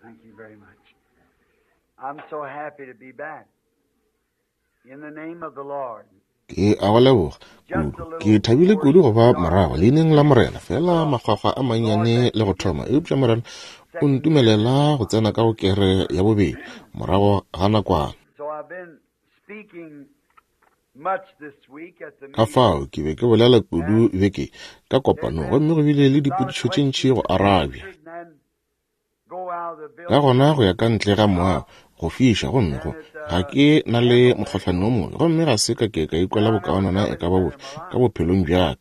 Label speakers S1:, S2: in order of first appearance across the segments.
S1: Thank you very much. I'm so happy to be back. In the name of the Lord.
S2: Ke awalewo ke thabile kudu go ba marago le neng la morena fela magwagwa a manyane le go thoma eupša morena o ntumelela go tsena ka go kere ya bobedi morago ga nakwana ka fao ke be ke bolela kudu beke ka kopano gomme go bile le dipotšišo tše ntši go arabja ka gona go ya ka ntle ga moao go fiša gomme go ga ke na le mokgohlane o mongwe gomme ga se ka ke ka ikwela bokaonana e ka ba bofe ka bophelong bjaka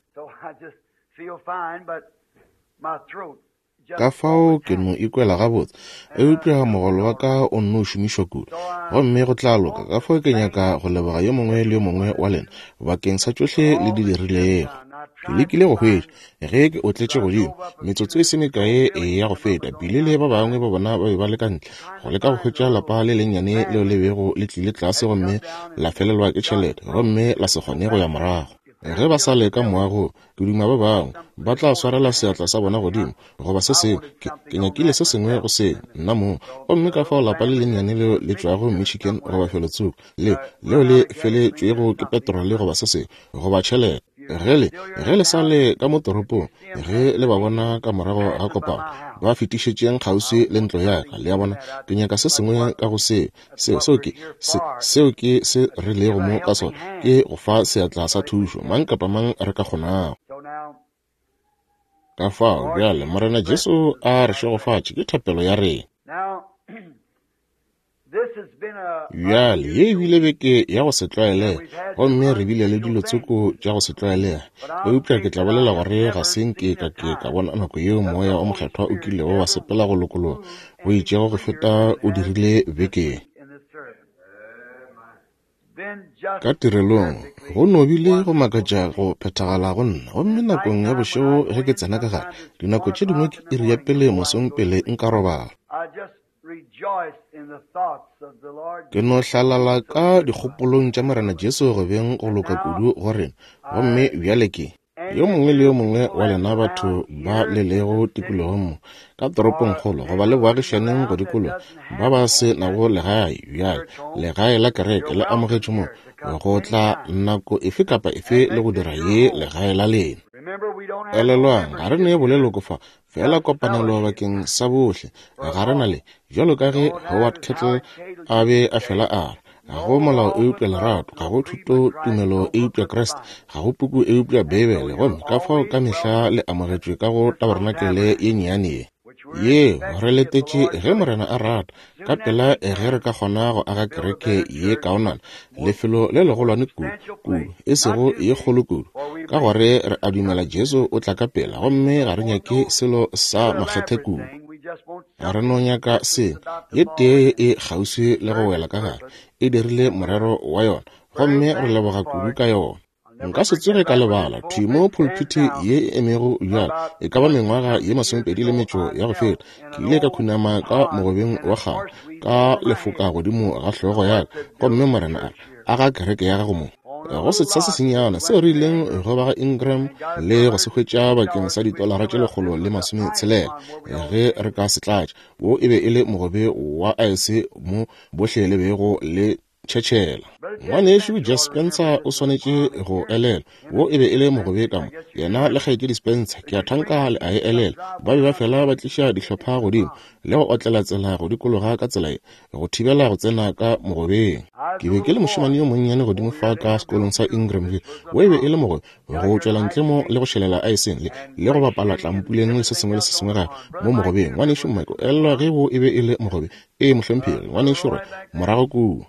S2: ka fao ke no ikwela gabotse eupša mogolo wa ka o nno o šomišwa kudu gomme go tla loka ka fao ke nyaka go leboga yo mongwe le yo mongwe wa lena bakeng sa tšohle le di dirilego ke lekile go hwetša ge ke o tletše godimo metsotso e se mekae e ya go feta bile le ba bangwe ba bona ba be ba le ka ntle go leka go hwetša lapa le lennyane leo le bego le tlile tlase gomme la felelwa ke tšhelete gomme la se kgone go ya morago ge ba sa leka moago ke duma ba bangwe ba tla swarela seatla sa bona godimo goba se sengwe ke nyakile se sengwe go se nna moo gomme ka fao lapa le lennyane leo le tšwago Michigan goba felotsuku leo le feletšwego ke petrole goba se sengwe goba tšhelete ge le sa le ka mo toropong ge le ba bona ka morago ga kopano ba fetišetšeng kgauswi le ntlo yaka le ya bona ke nyaka se sengwe ka go seo ke se rilego mo ka sona ke go fa seatla sa thušo mang kapa mang re ka kgonago ka fao bjale morena Jesu a re šegofatše ke thapelo ya rena bjale ye ebile beke ya go se tlwaele gomme re bile le dilo tseko tša go se tlwaelega eupša ke tla bolela gore ga senke ka bona nako yeo moya o mokgethwa o kilego wa sepela go lokologa go itšego go feta o dirile bekeng ka tirelong go nobile go makatša go phethagala go nna gomme nakong ya bošego ge ke tsena ka gare dinako tše dingwe ke iri ya pele mosong pele nka robala ke no hlalala ka dikgopolong tša morena Jesu go beng go loka kudu go rena gomme bjale ke yo mongwe le yo mongwe wa lena batho ba lelego tikologong mo ka toropong kgolo goba le boagišaneng go dikolo ba se nago legae bjale legae la kereke le amogetše mo go tla nako efe kapa efe le go dira ye legae la lena elelwang ga re ne boleloko fa fela kopanelo bakeng sa bohle ga re na le jalo ka ge Howard Kettle a be a fela a ga go molao eupša lerato ga go thuto tumelo eupša Kriste ga go puku eupša Bebele gomme ka fao ka mehla le amogetšwe ka go tabernakele ye nnyane ye re letetše ge morena a rata ka pela ge re ka kgona go aga kereke ye kaonana lefelo le legolwane kudu e sego ye kgolo kudu ka gore re a dumela Jesu o tla ka pela gomme ga re nyake selo sa makgethe kudu ga re no nyaka se ye tee e kgauswi le go wela ka gare e dirile morero wa yona gomme re leboga kudu ka yona nka se tsoge ka lebala thimo pulpiti ye emego bjala e ka ba mengwaga ye 20 ya go feta ke ile ka khunama ka mogobeng wa kgaga ka lefoka godimo ga hlogo yaka gomme morena a ga kereke ya gago mo go se tsa se senyana se re ileng go ba ga Ingram le go se hwetša bakeng sa $160 ge re ka se tlatša wo e be e le mogobe wa ice mo bohle le bego le tšhetšhela ngwanešo Jeff Spencer o swanetše go elela wo e be e le mogobe ka mo yena le kgaetšedi Spencer ke a thanka le a e elela ba be ba fela ba tliša dihlopha godimo le go otlela tsela go dikologa ka tsela go thibela go tsena ka mogobeng ke be ke le mošemane yo monnyane godimo fa ka sekolong sa Ingramville wo e be e le mogobe go tšwela ntle mo le go šhelela iceng le go bapala tlampuleng le se sengwe le se sengwe ga mo mogobeng ngwanešo Michael elelwa ge wo e be e le mogobe e mohlomphile ngwanešo re morago kudu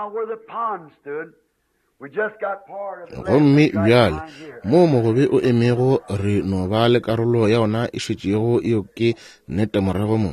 S2: gomme bjale mo mogobe o emego re no ba le karolo ya ona e šetšego eo ke nnete morago mo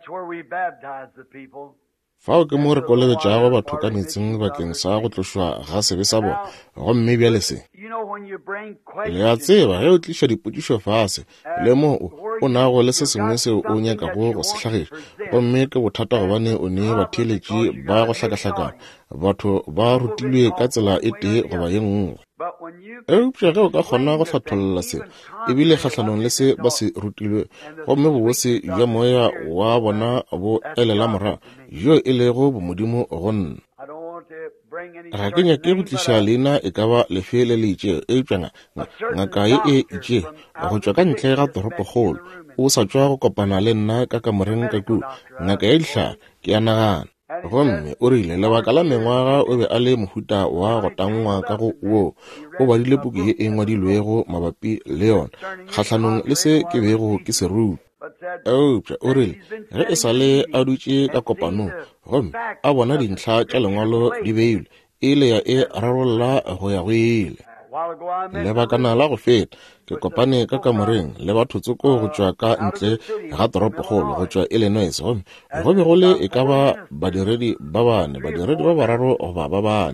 S2: fao ke mo re koleletšago batho ka metseng bakeng sa go tlošwa ga sebe sa bona gomme bjale se le a tseba ge o tliša dipotšišo fase le mo o nago le se sengwe seo o nyakago go se hlagiša gomme ke bothata gobane o ne batheeletši ba go hlakahlakana batho ba rutilwe ka tsela e tee goba ye nngwe eupša ge o ka kgona go hlatholla se ebile kgahlanong le se ba se rutilwe gomme bobose bja moya wa bona bo elela mora yo e lego bomodimo go nna ga ke nyake go tliša leina e ka ba lefe le le itše eupša ngaka ye e itše go tšwa ka ntle ga toropokgolo o sa tšwa go kopana le nna ka kamoreng ka ku ngaka ya dihlaa ke a nagana gomme o rile lebaka la mengwaga o be a le mohuta wa go tangwa ka go wo o badile puku ye e ngwadilwego mabapi le yona kgahlanong le se ke bego ke se ruta eupša o rile ge e sa le a dutše ka kopanong gomme a bona dintlha tša lengwalo di beilwe e le ya e rarolola go ya go ile lebakana la go feta ke kopane ka kamoreng le batho tsoko go tšwa ka ntle ga toropokgolo go tšwa Illinois gomme go be go le e ka ba badiredi ba bane badiredi ba bararo goba ba bane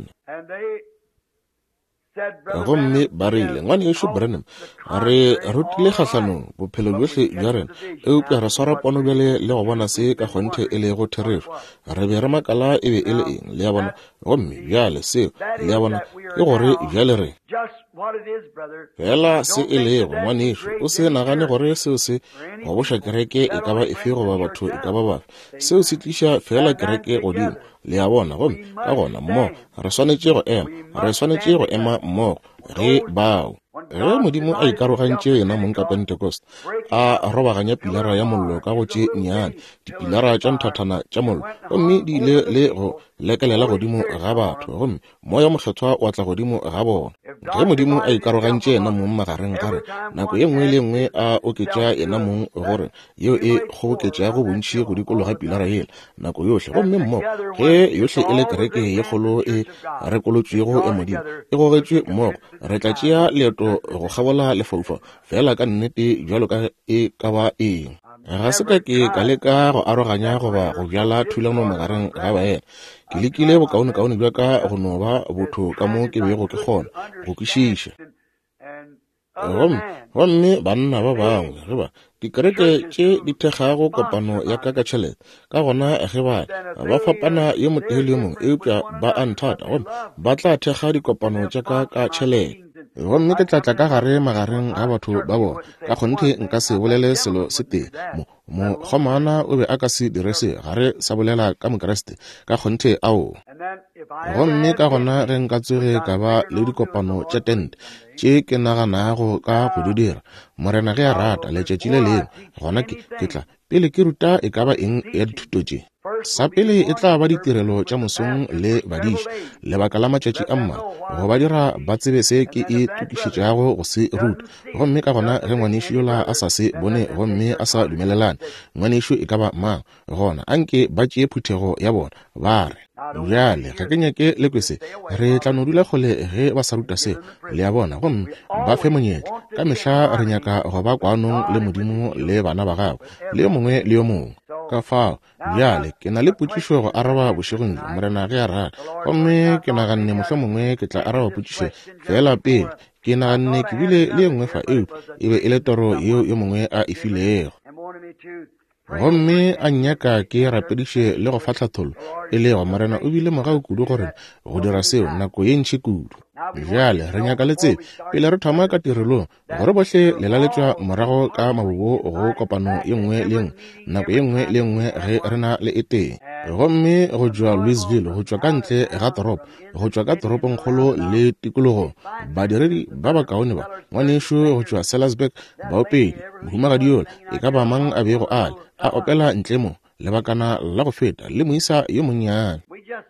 S2: gomme ba rile ngwane yešo Branham re rutile kgahlanong bophelo bjohle bja rena eupša re swara pono bjale le go bona se ka kgonthe e le go therešo re be re makala e be e le eng le ya bona gomme bjale seo le ya bona ke gore bjale re fela se e lego ngwanešo o se nagane gore seo se go boša kereke e ka ba efe goba batho e ka ba bafe seo se tliša fela kereke godimo le ya bona gomme ka gona mmogo re swanetše go ema mmogo ge bao ge modimo a ikarogantše yena mong ka Pentecost a robaganya pilara ya mollo ka go tše nnyane dipilara tša nthathana tša mollo gomme di ile le go lekelela godimo ga batho gomme moya mokgethwa wa tla godimo ga bona ge modimo a ikarogantše yena mong magareng gare nako ye nngwe le nngwe a oketša yena mong gore yeo e kgoboketšago bontši go dikologa pilara yela nako yohle gomme mmogo ge yohle e le kereke ye kgolo e rekolotšwego ya modimo e gogetšwe mmogo re tla tšea leeto go kgabola lefaufau fela ka nnete bjalo ka e ka ba eng ga se ka ke ka leka go aroganya goba go bjala thulano magareng ga baena ke lekile bokaone-kaone bja ka go no ba botho ka mo ke bego ke kgona go kwešiša gomme banna ba bangwe ge ba dikereke tše di thekgago kopano ya ka tšhelete ka gona ge ba fapana ye motee le yo mongwe eupša ba a nthata gomme ba tla thekga dikopano tša ka tšhelete gomme ke tlatla ka gare magareng ga batho ba bona ka kgonthe nka se bolele selo se tee mokgomana o be a ka se dire se gare sa bolela ka mokeresete ka kgonthe ao gomme ka gona ge nka tsoge ka ba le dikopano tša tente tše ke naganago ka go di dira morena ge a rata letšatši le lengwe gona ke tla pele ke ruta e ka ba eng ya dithuto tše sa pele e tla ba ditirelo tša mosong le badiši lebaka la matšatši a mma go ba dira ba tsebe se ke e tukišetšago go se ruta gomme ka gona ge ngwanešo yola a sa se bone gomme a sa dumelelane ngwanešo e ka ba mang gona anke ba tšee phuthego ya bona ba re bjale ga ke nyake le kwese re tla no dula kgole ge ba sa ruta se le ya bona gomme ba fe monyetla ka mehla re nyaka go ba kwanong le modimo le bana ba gago le yo mongwe le yo mongwe ka fao bjale ke na le potšišo go araba bošegong morena ge a rata gomme ke naganne mohlomongwe ke tla araba potšišo fela pele ke naganne ke bile le ye nngwe fa eo e be e le toro yeo yo mongwe a e filego gomme a nnyaka ke rapediše le go fahlatholo e le go morena o bile mogao kudu gore go dira seo nako ye ntšhi kudu bjale re nyaka le tsebe pele re thoma ka tirelong gore bohle le laletšwa morago ka mabobo go kopano ye nngwe le nngwe nako ye nngwe le nngwe ge re na le e teng gomme go tšwa Louisville go tšwa ka ntle ga toropo go tšwa ka toropongkgolo le tikologo badiredi ba bakaone ba ngwanešo go tšwa Sellersburg baopedi mohumagadi yola e ka ba mang a bego a opela ntle mo lebakana la go feta le moisa yo monnyane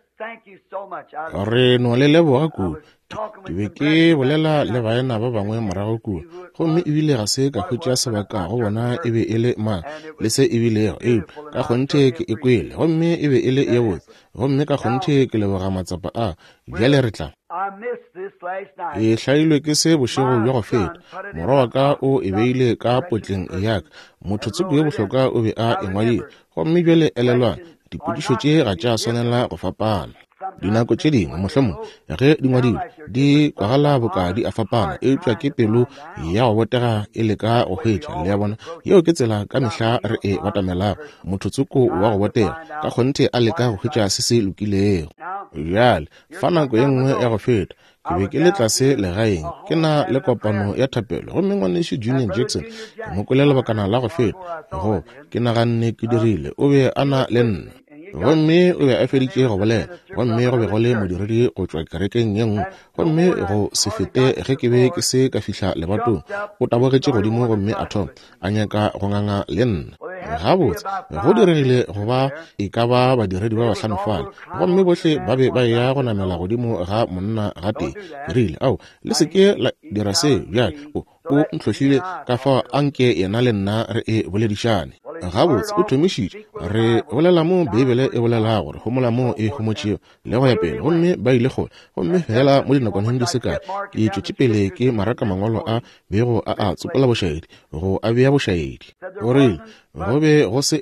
S2: re no le leboga kudu ke be ke bolela le baena ba bangwe morago kudu gomme ebile ga se ka hwetša sebaka go bona e be e le mang le se ebilego ka kgonthe ke e kwele gomme e be e le ye botse gomme ka kgonthe ke leboga matsapa a bjale re tla e hlailwe ke se bošego bja go feta morwa wa ka o e beile ka potleng yaka motho tseko ye bohlokwa o be a engwadile gomme bjale elelwana dipodišo tše ga tša swanela go fapana dinako tše dingwe mohlomong ge di ngwadilwe di kwagala bokadi a fapana eupša ke pelo ya go botega e le ka go hwetša le ya bona yeo ke tsela ka mehla re e batamelago motho tsoko wa go botega ka kgonthe a leka go hwetša se se lokilego bjale fa nako ye nngwe ya go feta ke be ke le tlase legaeng ke na le kopano ya thapelo gomme ngwaneso Junior Jackson ke mo kwele lebakana la go feta go ke naganne ke dirile o be a na le nna gomme o be a feditše go bolela gomme go be go le modiredi go tšwa kerekeng ye nngwe gomme go se fete ge ke be ke se ka fihla lebatong o tabogetše godimo gomme a thoma a nyaka go nganga le nna gabotse go diregile go ba e ka ba badiredi ba bahlano fala gomme bohle ba be ba ya go namela godimo ga monna ga tee rile ao le seke la dira se bjale o ntlhohlile ka fa anke yena le nna re e boledišane gabotse o thomišitše re bolela mo beibele e bolela gore gomola mo e homotšeo le go ya pele gomme ba ile kgole gomme fela mo dinakwaneng di sekae ke tšwetše pele ke maraka mangwalo a bego a tsopola bošaedi go a bea bošaedi o rile go be go se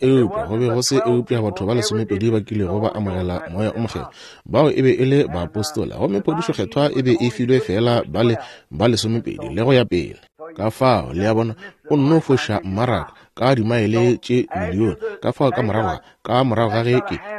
S2: eupša batho ba lesomepedi ba kile go ba amogela moya o mogelo bao e be e le baapostola gomme phodišo kgethwa e be e filwe fela ba lesomepedi le go ya pele ka fao le ya bona o nno foša mmaraka ka dimaele tše milione ka fao ka morago ga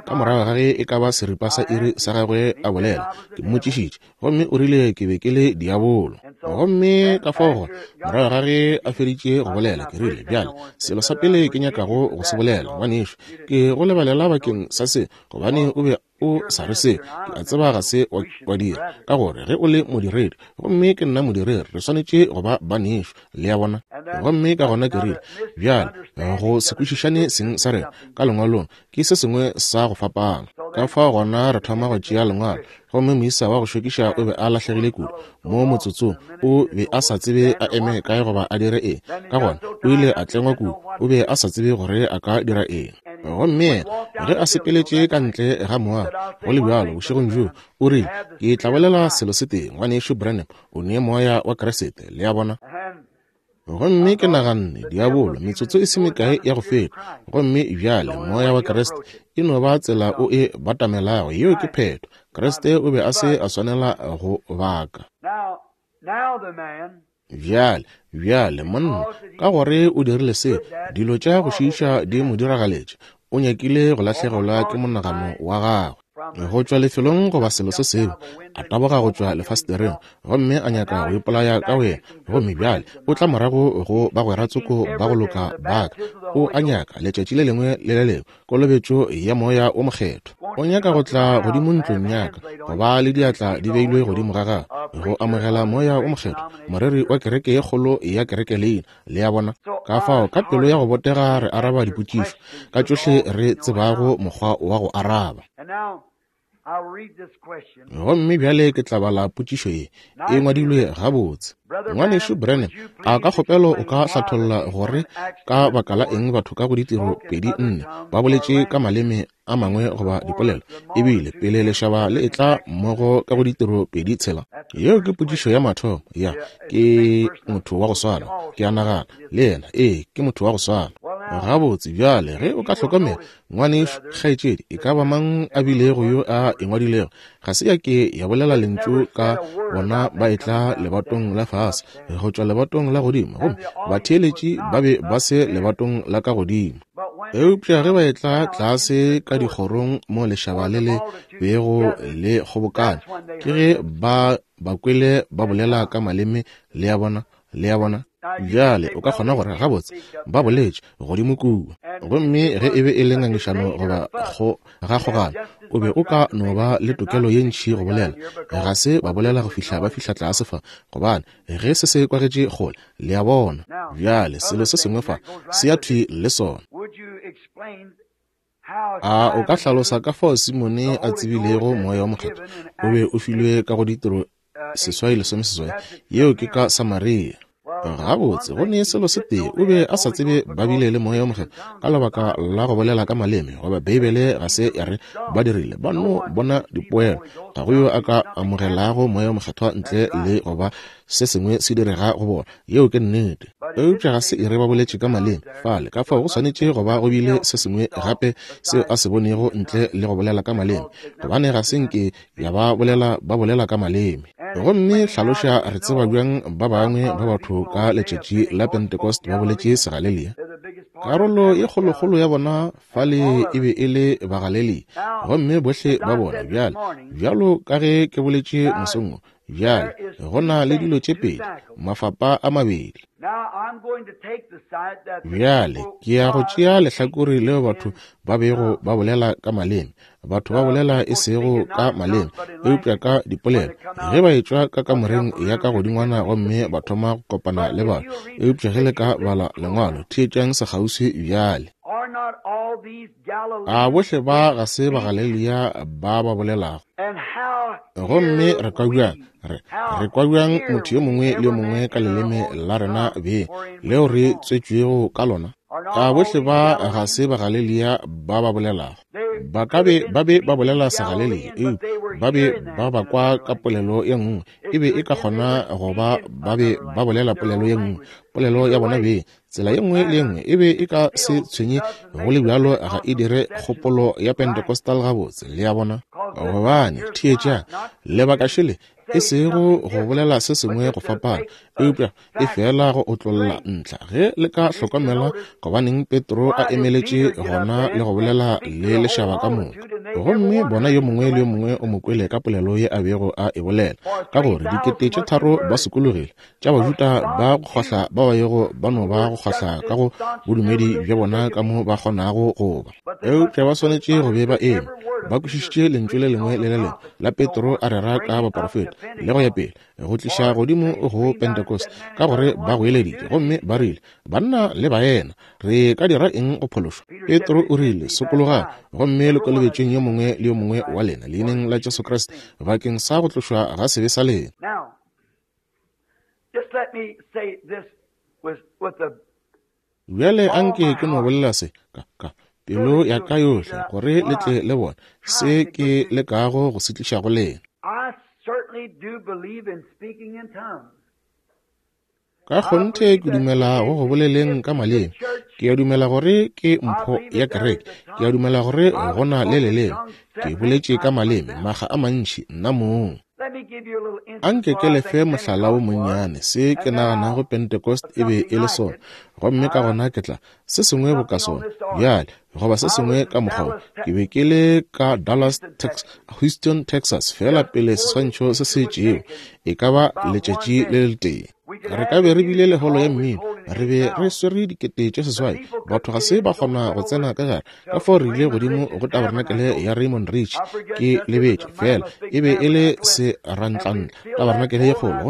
S2: ge e ka ba seripa sa iri sa gagwe a bolela ke mmotšišitše gomme o rile ke be ke le diabolo gomme ka fao gore morago ga ge a feditše go bolela ke rile bjale selo sa pele ke nyakago go se bolela ngwanešo ke go lebalela bakeng sa se gobane o be o sa re se ke a tseba ga se wa dira ka gore ge o le modiredi gomme ke nna modiredi re swanetše go ba banešo le ya bona gomme ka gona ke rile bjale go se kwešišane seng sa rena ka lengwalong ke se sengwe sa go fapana ka fa gona re thoma go tšea lengwalo gomme moisa wa go šokiša o be a lahlegile kudu mo motsotsong o be a sa tsebe a eme kae goba a dire eng ka gona o ile a tlengwa kudu o be a sa tsebe gore a ka dira eng gomme ge a sepeletše ka ntle ga moago go le bjalo bošegong jo o rile ke tla bolela selo se teng ngwaneso Branham o nee moya wa keresete le ya bona gomme ke naganne diabolo metsotso e se mekae ya go feta gomme bjale moya wa keresete e no ba tsela o e batamelago yeo ke phetho keresete o be a se a swanela go baka bjale monna ka gore o dirile se dilo tša go šiiša di mo diragaletše o nyakile go lahlegelwa ke monagano wa gagwe go tšwa lefelong goba selo se seo a taboga go tšwa lefasetereng gomme a nyaka go ipolaya ka wena gomme bjale o tla morago go bagwera tsoko ba go loka baka o a nyaka letšatši le lengwe le le lengwe kolobetšo ya moya o mokgetho o nyaka go tla godimo ntlong yaka goba le diatla di beilwe godimo ga gago go amogela moya o mokgetho moreri wa kereke ye kgolo ya kereke leina le ya bona ka fao ka pelo ya go botega re araba dipotšišo ka tšohle re tsebago mokgwa wa go araba gomme bjale ke tla bala potšišo ye e ngwadilwe gabotse ngwaneso Branham a ka kgopelo o ka hlatholla gore ka baka la eng batho ka go ditiro 24 ba boletše ka maleme a mangwe goba dipolelo ebile pele lešaba le etla mmogo ka go ditiro 26 yeo ke potšišo ya mathomo ya ke motho wa go swana ke a nagana le yena ke motho wa go swana gabotse bjale ge o ka hlokomela ngwaneso kgaetšedi e ka ba mang a bilego yo a engwadilego ga se ya ke ya bolela lentšu ka bona ba etla lebatong la fase go tšwa lebatong la godimo gomme batheeletši ba be ba se lebatong la ka godimo eupša ge ba etla tlase ka dikgorong mo lešaba le le bego le kgobokane ke ge ba kwele ba bolela ka maleme le ya bona bjale o ka kgona gore gabotse ba boletše godimo kua gomme ge e be e le ngangišano goba ga kgogana o be o ka no ba le tokelo ye ntšhi go bolela ga se ba bolela go fihla ba fihla tlase fa gobane ge se se kwagetše kgole le ya bona bjale selo se sengwe fa se ya thwi le sona o ka hlalosa ka fao Simone a tsebilego moya wa mokgetho o be o filwe ka go ditiro 16 yeo ke ka Samaria gabotse go ne selo se tee o be a sa tsebe ba bile le moya o mokgetho ka lebaka la go bolela ka maleme goba beibele ga se ya re ba dirile ba no bona dipoelo ga go yo a ka amogelago moya o mokgetho ntle le goba se sengwe se direga go bona yeo ke nnete eupša ga se e re ba boletše ka maleme fale ka fao go swanetše goba go bile se sengwe gape seo a se bonego ntle le go bolela ka maleme gobane ga se nke ya ba bolela ka maleme gomme hlaloša re tseba bjang ba bangwe ba batho ka letšatši la Pentecost ba boletše segalelea karolo ye kgolokgolo ya bona fale e be e le bagaleli gomme bohle ba bona bjalo ka ge ke boletše mosongo Bjale go na le dilo tše pedi, mafapa a mabedi. Bjale ke ya go tšea lehlakore leo batho ba bego ba bolela ka maleme, batho ba bolela e sego ka maleme, eupša ka dipolelo. Ge ba etšwa ka kamoreng ya ka godingwana gomme ba thoma go kopana le batho, eupša ge le ka bala lengwalo theetšang sekgauswi bjale. A bohle ba ga se ba Galilea ba ba bolelago. Gomme re kwa bjang motho yo mongwe le yo mongwe ka leleme la rena be leo re tswetšwego ka lona. A bohle ba ga se ba Galilea ba ba bolelago. Ba be ba bolela sa Galilea, ba be ba ba kwa ka polelo ye nngwe, ebe e ka kgona go ba be ba bolela polelo ye nngwe, polelo ya bona be tsela ye nngwe le nngwe, ebe e ka se tshwenye go le bjalo ga e dire kgopolo ya Pentecostal gabotse le ya bona. Gobane theetša lebaka šele e sego go bolela se sengwe go fapana, eupša e fela go otlolola ntla ge le ka hlokomela gobaneng Petro a emeletše gona le go bolela le lešaba ka moka. Gomme bona yo mongwe le yo mongwe o mokwele ka polelo ye a bego a e bolela, ka gore 3,000 ba sokologile tša Bajuda ba go kgahla ba yego ba no ba go kgahla ka go bodumedi bja bona ka mo ba kgonago goba. Eupša ba swanetše go be ba eme ba kwešišitše lentswe le lengwe le le lengwe la Petro a rera ka baprofeta le go ya pele go tliša godimo go Pentecost, ka gore ba go eleditše gomme ba rile banna le baena re ka dira eng go phološwa. Petro o rile sokologa gomme le kolobetšeng yo mongwe le yo mongwe wa lena leineng la Jesu Kriste bakeng sa go tlošwa ga sebe sa lena. Bjale anke ke no bolela se ka pelo ya ka yohle gore le tle le bona se ke le kago go setliša go lena. Ka kgonthe ke dumela go boleleng ka maleme, ke a dumela gore ke mpho ya kereke, ke a dumela gore gona le leleme, ke boletše ka maleme maga a mantši nna mong. Anke ke lefe mohlala o monnyane se ke nagana go Pentecost e be e le sona, gomme ka gona ke tla se sengwe bo ka sona bjale goba se sengwe ka mokgwa ke be ke le ka Houston, Texas fela pele seswantšho se se tšeo e ka ba letšatši le le tee. Re ka be re bile leholo ya mmino, re be re swere dikete tše seswai, batho ga se ba kgona go tsena ka gare, ka fao re ile godimo go tabernakele ya Raymond Rich ke lebetše fela e be e le se rantlantla tabernakele ye kgolo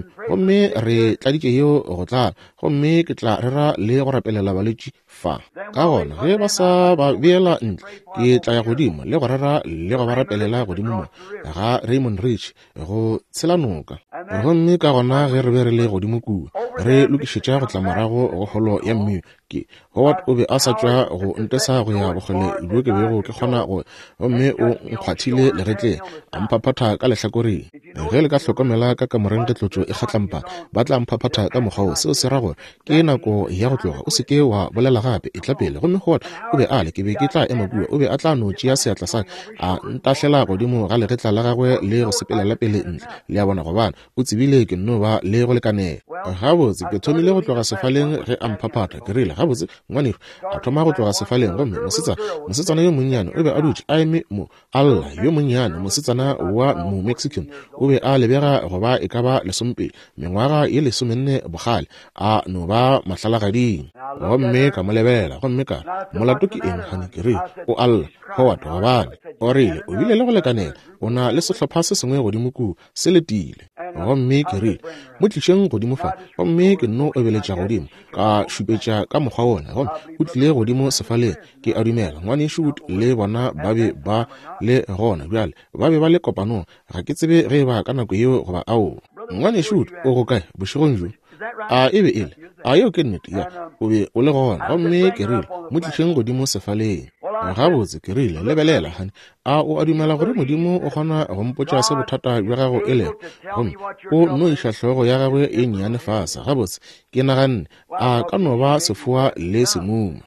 S2: gomme re tladitše yeo go tlala, gomme ke tla rera le go rapelela baletši fa ka gona ge ba sa ba beela ntle ke tla ya godimo le go rera le go ba rapelela godimo mo ga Raymond Rich go tshela noka. Gomme ka gona ge re be re le godimo kua re lokišetša go tla morago go kgolo ya mmino, ke Howard o be a sa tšwa go ntesa go ya bogole bjo ke bego ke kgona go, gomme o nkgwathile legetleng a mphaphatha ka lehlakoreng. Ge le ka hlokomela ka kamoreng ke tlotšo e kgatlampa ba tla mphaphatha ka mokgwao, seo se ra gore ke nako ya go tloga o seke wa bolela gape e tla pele. Gomme Howard o be a le ke be ke tla ema kua, o be a tla no tšea seatla sa a ntahlela godimo ga legetla la gagwe le go sepelela pele ntle le a bona gobana o tsebile ke nno ba le go lekanela. Gabotse ke thomile go tloga sefaleng ge a mphaphatha ke rile gabotse ngwaneru a thoma go tloga sefaleng, gomme mosetsana yo monnyane o be a dutše a eme mo alla yo monnyane, mosetsana wa mo Mexican o be a lebega goba e ka ba lesompele mengwaga ye 14 bogale a no ba mahlalagading. Gomme ka mo lebelela gomme ka molato ke eng gane ke re o alla Howard gobane o rile o bile le go lekanela, o na le sehlopha se sengwe godimo kua se letile. Gomme ke rile mo tlišeng godimo fa, gomme ke nno o beletša godimo ka šupetša ka mokgwa wona, gomme o tlile godimo sefaleng. Ke a dumela ngwanešo le bona ba be ba le gona bjale ba be ba le kopanong, ga ke tsebe ge ba ka nako yeo goba ao. Ngwanešo o go kae bošegong jo? A e be e le a yeo ke nnete ya o be o le gona, gomme ke rile mo tlišeng godimo sefaleng. Gabotse ke rile lebelela gane a o a dumela gore modimo o kgona go mpotša se bothata bja gago e lego, gomme o no iša hlogo ya gagwe e nnyane fasa. Gabotse ke naganne a ka no ba sefoa le semuma.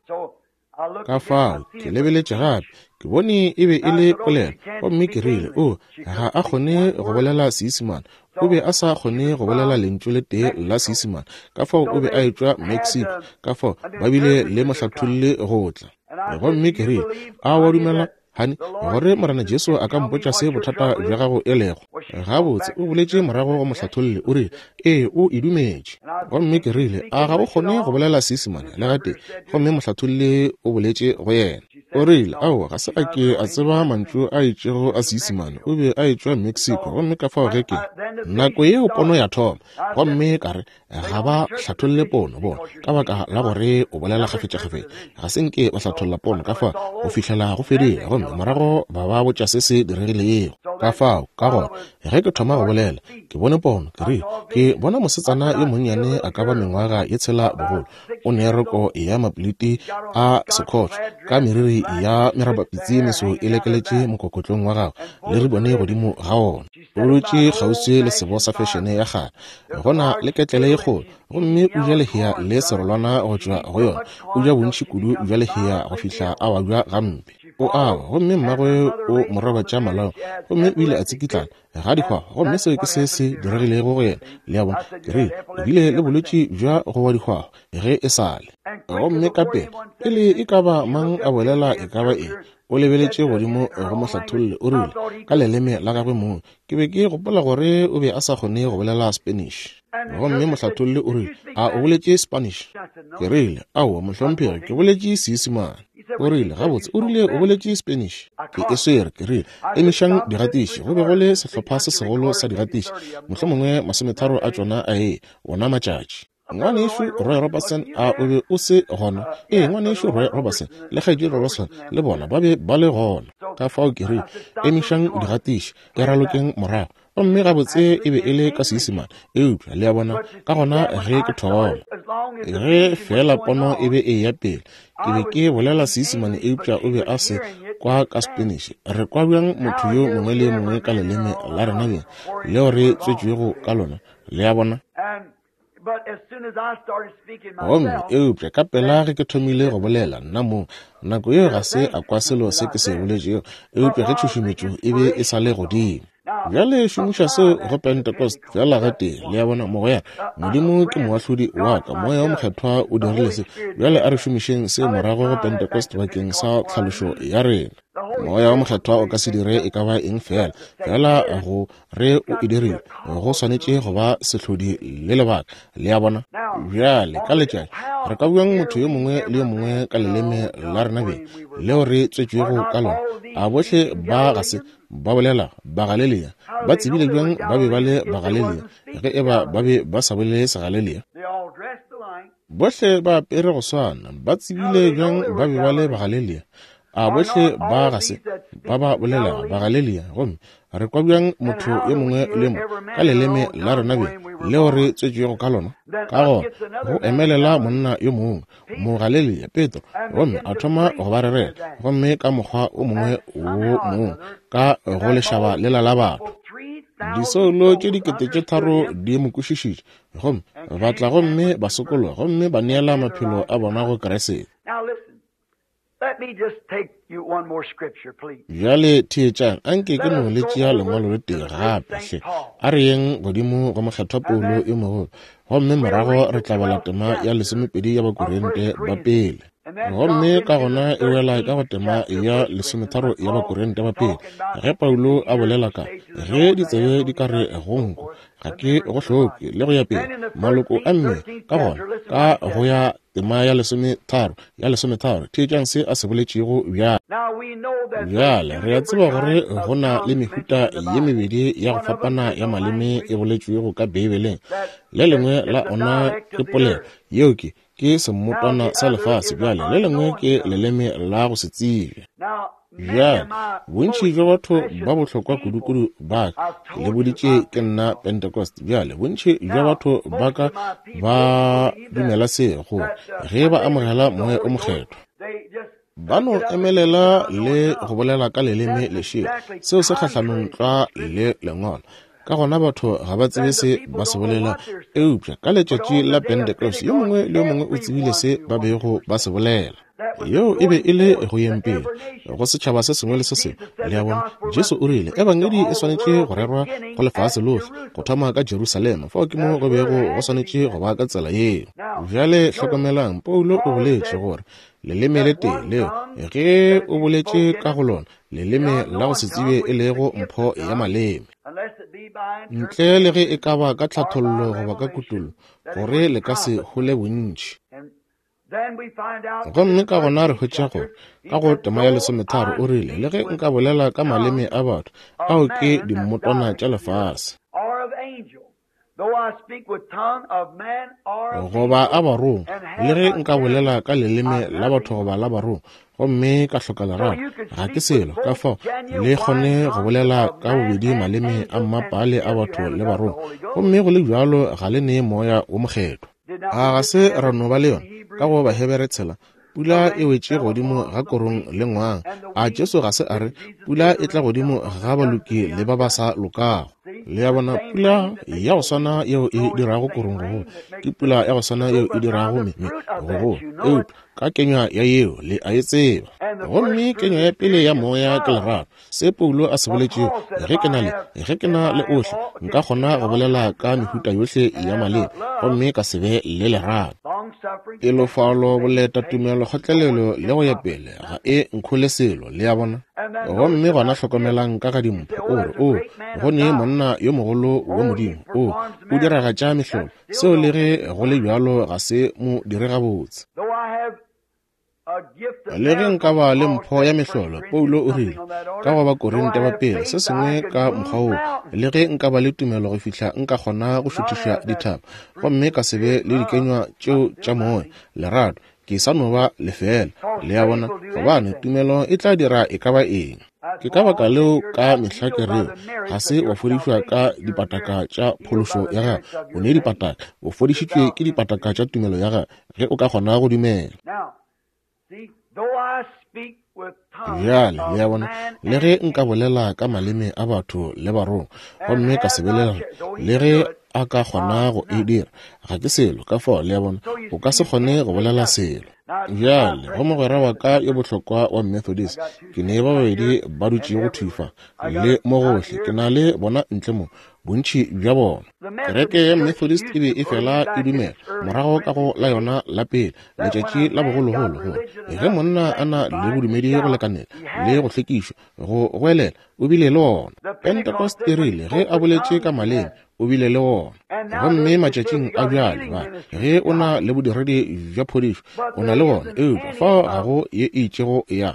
S2: Ka fao ke lebeletše gape ke bone e be e le polelo, gomme ke rile o ga a kgone go bolela Seesimane, o be a sa kgone go bolela lentswe le tee la Seesimane, ka fao o be a etšwa Mexico, ka fao ba bile le mohlatholle go tla. Gomme ke rile a wa dumela hani gore morena Jesu a ka mpotša se bothata bja gago e lego gabotse o boletše morago go mohlatholole o re o idumetše gomme ke rile a ga go kgone go bolela Seesimane le gate gomme mohlatholole o boletše go yena o rile ao ga se a ke a tseba mantšu a itšego a Seesimane o be a itšwa Mexico gomme ka fao ge ke nako yeo pono ya thoma gomme ka re ga ba hlatholle pono bona ka baka la gore o bolela gafetša-gafetša ga senke ba hlatholla pono ka fa go fihlela go fedile gomme morago ba botša se se diregilego ka fao ka gona ge ke thoma go bolela ke bone pono ke re ke bona mosetsana yo monnyane a ka ba mengwaga ye tshela bogolo o neereko ya mapiliti a sekotšo ka meriri ya merabapitsi meso e lekeletše mokokotlong wa gago le re bone godimo ga ona o dutše kgauswi le sebo sa fešene ya gana gona le ketlele e kgolo gomme o ja lehea le serolwana go tšwa go yona o ja bontši kudu o ja lehea go fihla a wa jwa gampe o awa gomme mmagwe o morabatša malao gomme o ile a tsikitlana ga dikgwa gomme seo ke se se diregilego go yena le a bona ke re ebile le bolwetši jwa go wa dikgwago ge e sale gomme ka pele pele e ka ba mang a bolela e ka ba eng o lebeletše godimo go mohlatholole o rile ka leleme la gagwe moo ke be ke gopola gore o be a sa kgone go bolela Spanish gomme mohlatholole o rile a o boletše Spanish ke rile ao mohlomphegi ke boletše Seesimane o rile gabotse o rile o boletše Spanish ke e swere ke rile emišang digatiši go be go le sehlopha se segolo sa digatiši mohlomongwe 30 a tšona a ona matšatši ngwane yešo Roy Robertson a o be o se gona ngwane yešo Roy Robertson le Kgaetšedi Robertson le bona ba be ba le gona ka fao ke re emišang digatiši e ralokeng morago gomme gabotse e be e le ka Seesimane eupša le a bona ka gona ge ke thoma ge fela pono e be e ya pele ke be ke bolela Seesimane eupša o be a se kwa ka Spanish re kwa bjang motho yo mongwe le mongwe ka leleme la rena bjeng leo re tswetšego ka lona le a bona gomme eupša ka pela ge ke thomile go bolela nna moo nako yeo ga se a kwa selo se ke se boletšego eupša ge tšhošometšo e be e sa le godimo bjale šomiša seo go Pentecost bjala gate le ya bona mogo yana modimo ke moahlodi wa ka moya wa mokgethwa o dirile se bjale a re šomišeng se morago go Pentecost bakeng sa tlhalošo ya rena moya wa mokgethwa o ka se dire e ka ba eng fela go re o e dirile go swanetše go ba sehlodi le lebaka le ya bona bjale ka letšatši re ka buang motho yo mongwe le yo mongwe ka leleme la rena beng leo re tswetšego ka lona a bohle ba ga se ba bolela Bagalilea ba tsebile bjang ba be ba le Bagalilea ge e ba be ba sa bolele Segalilea bohle ba apere go swana ba tsebile bjang ba be ba le Bagalilea a bohle ba ga se ba ba bolela Bagalilea gomme re kwa bjang motho ye mongwe le mo ka leleme la rena be leo re tswetšego ka lona ka gona go emelela monna yo mongwe Mogalilea Petro gomme a thoma go ba rerela gomme ka mokgwa o mongwe wo mongwe ka go lešaba lela la batho disolo tše 3,000 di mo kwešišitše gomme ba tla gomme ba sokolwa gomme ba neela maphelo a bona go Keresete.
S1: Let me just take you one more scripture, please.
S2: Jale tietšang anke ke no le tšea lengwalo le tee gape hle a re yeng godimo go mokgethwa Paulo e mogolo gomme morago re tla bala tema ya 12 ya Bakorinte ba pele gomme ka gona e wela ka go tema ya 13 ya Bakorinte ba pele ge Paulo a bolela ka ge ditsebe di ka re gonko ga ke go hloke le go ya pele maloko a mme ka gona ka go ya tema ya 13 tietšang se a se boletšego bjale re a tseba gore go na le mehuta ye mebedi ya go fapana ya maleme e boletšwego ka Bibeleng le lengwe la ona ke polelo yeo ke semmotwana sa lefase bjale le lengwe ke leleme la go se tsebe bjale bontši jwa batho ba bohlokwa kudu-kudu ba le boditše ke nna Pentecost bjale bontši jwa batho ba ka ba dumela se go ge ba amogela moya o mokgethwa ba no emelela le go bolela ka leleme lešeo seo se kgahlanong tla le lengwalo ka gona batho ga ba tsebe se ba se bolela eupša ka letšatši la Pentecost yo mongwe le yo mongwe o tsebile se ba bego ba se bolela yo e be e le go yempele go setšhaba se sengwe le se sengwe le a bona Jesu o rile ebangedi e swanetše go rerwa go lefase lohle go thoma ka Jerusalema fao ke mo go bego go swanetše go ba ka tsela yeo bjale hlokomelang Paulo o boletše gore leleme le tee leo ge o boletše ka go lona leleme la go se tsebe e lego mpho ya maleme ntle le ge e ka ba ka tlhathollo goba ka kutulo gore le ka se hole bontši. Gomme ka gona re hwetša gore ka go tema ya 13 o rile le ge nka bolela ka maleme a batho ao ke dimmotwana tša lefase goba a barong le ge nka bolela ka leleme la batho goba la barong gomme ka hloka lerao ga ke selo ka fao le kgone go bolela ka bobedi maleme a mmapale a batho le barong gomme go le bjalo ga le nee moya o mokgetho ga se ra no ba le yona ka go ba heberetshela pula e wetše godimo ga korong le ngwang a Jesu ga se a re pula e tla godimo ga baluki le ba ba sa lokago le ya bona pula ya go swana yeo e dirago korong go ke pula ya go swana yeo e dirago go ka kenywa ya yeo le a e tseba gomme kenywa ya pele ya moya ke leraro se Paulo a se boletšego ge ke na le ohle nka kgona go bolela ka mehuta yohle ya maleme gomme ka se be le leraro elofalo boleta tumelo kgotlelelo le go ya pele ga e nkgole selo le ya bona gomme gona hlokomelang ka ga dimpho ore gone monna yo mogolo wo modimo o diraga tša mehlolo seo le ge go le bjalo ga se mo direga botse le ge nka ba le mpho ya mehlolo Paulo o rile ka go ba Korinte ba pele se sengwe ka mokgwa o le ge nka ba le tumelo go fihla nka kgona go šutiša dithaba gomme ka se be le dikenywa tšeo tša moya lerato ke sa no ba lefela le ya bona gobane tumelo e tla dira e ka ba eng ke ka baka leo ka mehla ke reo ga se wa fodišwa ka dipataka tša phološo ya ga o ne dipataka o fodišitšwe ke dipataka tša tumelo ya ga ge o ka kgona go dumela bjale le ya bona le ge nka bolela ka maleme a batho le barong gomme ka se belela le ge a ka kgona go e dira ga ke selo ka fao le ya bona o ka se kgone go bolela selo bjale go mogwera wa ka yo bohlokwa wa Methodist ke ne ba babedi ba dutše go thufa le mo gohle ke na le bona ntle mo bontši bja bona kereke ya Methodist e be e fela e dumela morago ka go la yona la pele letšatši la bogologolo ge monna a na le bodumedi go lekanela le go hlwekišwa go elela o bile le wona Pentecost e rile ge a boletše ka maleme o bile le wona gomme matšatšing a bjale ba ge o na le bodiredi bja phodišo o na le wona eupša fa ga go ye e itšego ya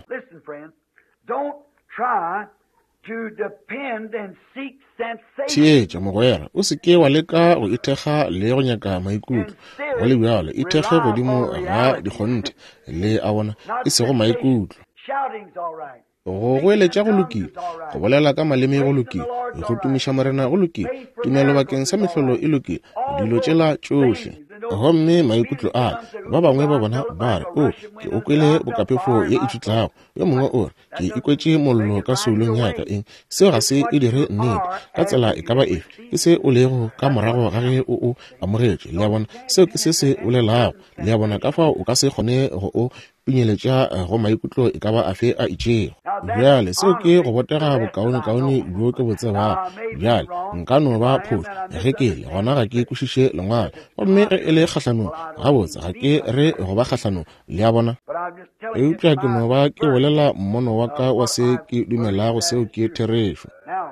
S2: theetša mogwera o se ke wa leka go ithekga le go nyaka maikutlo go le bjalo ithekge godimo ga dikgonthe le a bona e sego maikutlo go goeletša go lokile go bolela ka maleme go lokile go tumiša morena go lokile tumelo bakeng sa mehlolo e lokile dilo tšela tšohle gomme maikutlo a ba bangwe ba bona ba re ke o kwele bokapefo ye e tšutlago yo mongwe o re ke ikwetše mollo ka soulong yaka eng seo ga se e dire nnete ka tsela e ka ba efe ke se o lego ka morago ga ge o amogetše le ya bona seo ke se se olelago le ya bona ka fao o ka se kgone go o pinyeletša go maikutlo e ka ba afe a itšego bjale seo ke go botega bokaone bjo ke botseba bjale nka no ba phošo ge ke le gona ga ke kwešiše lengwalo gomme ge e le kgahlanong gabotse ga ke re go ba kgahlanong le ya bona eupša ke no ba ke bolela mmono wa ka wa se ke dumelago seo ke therešo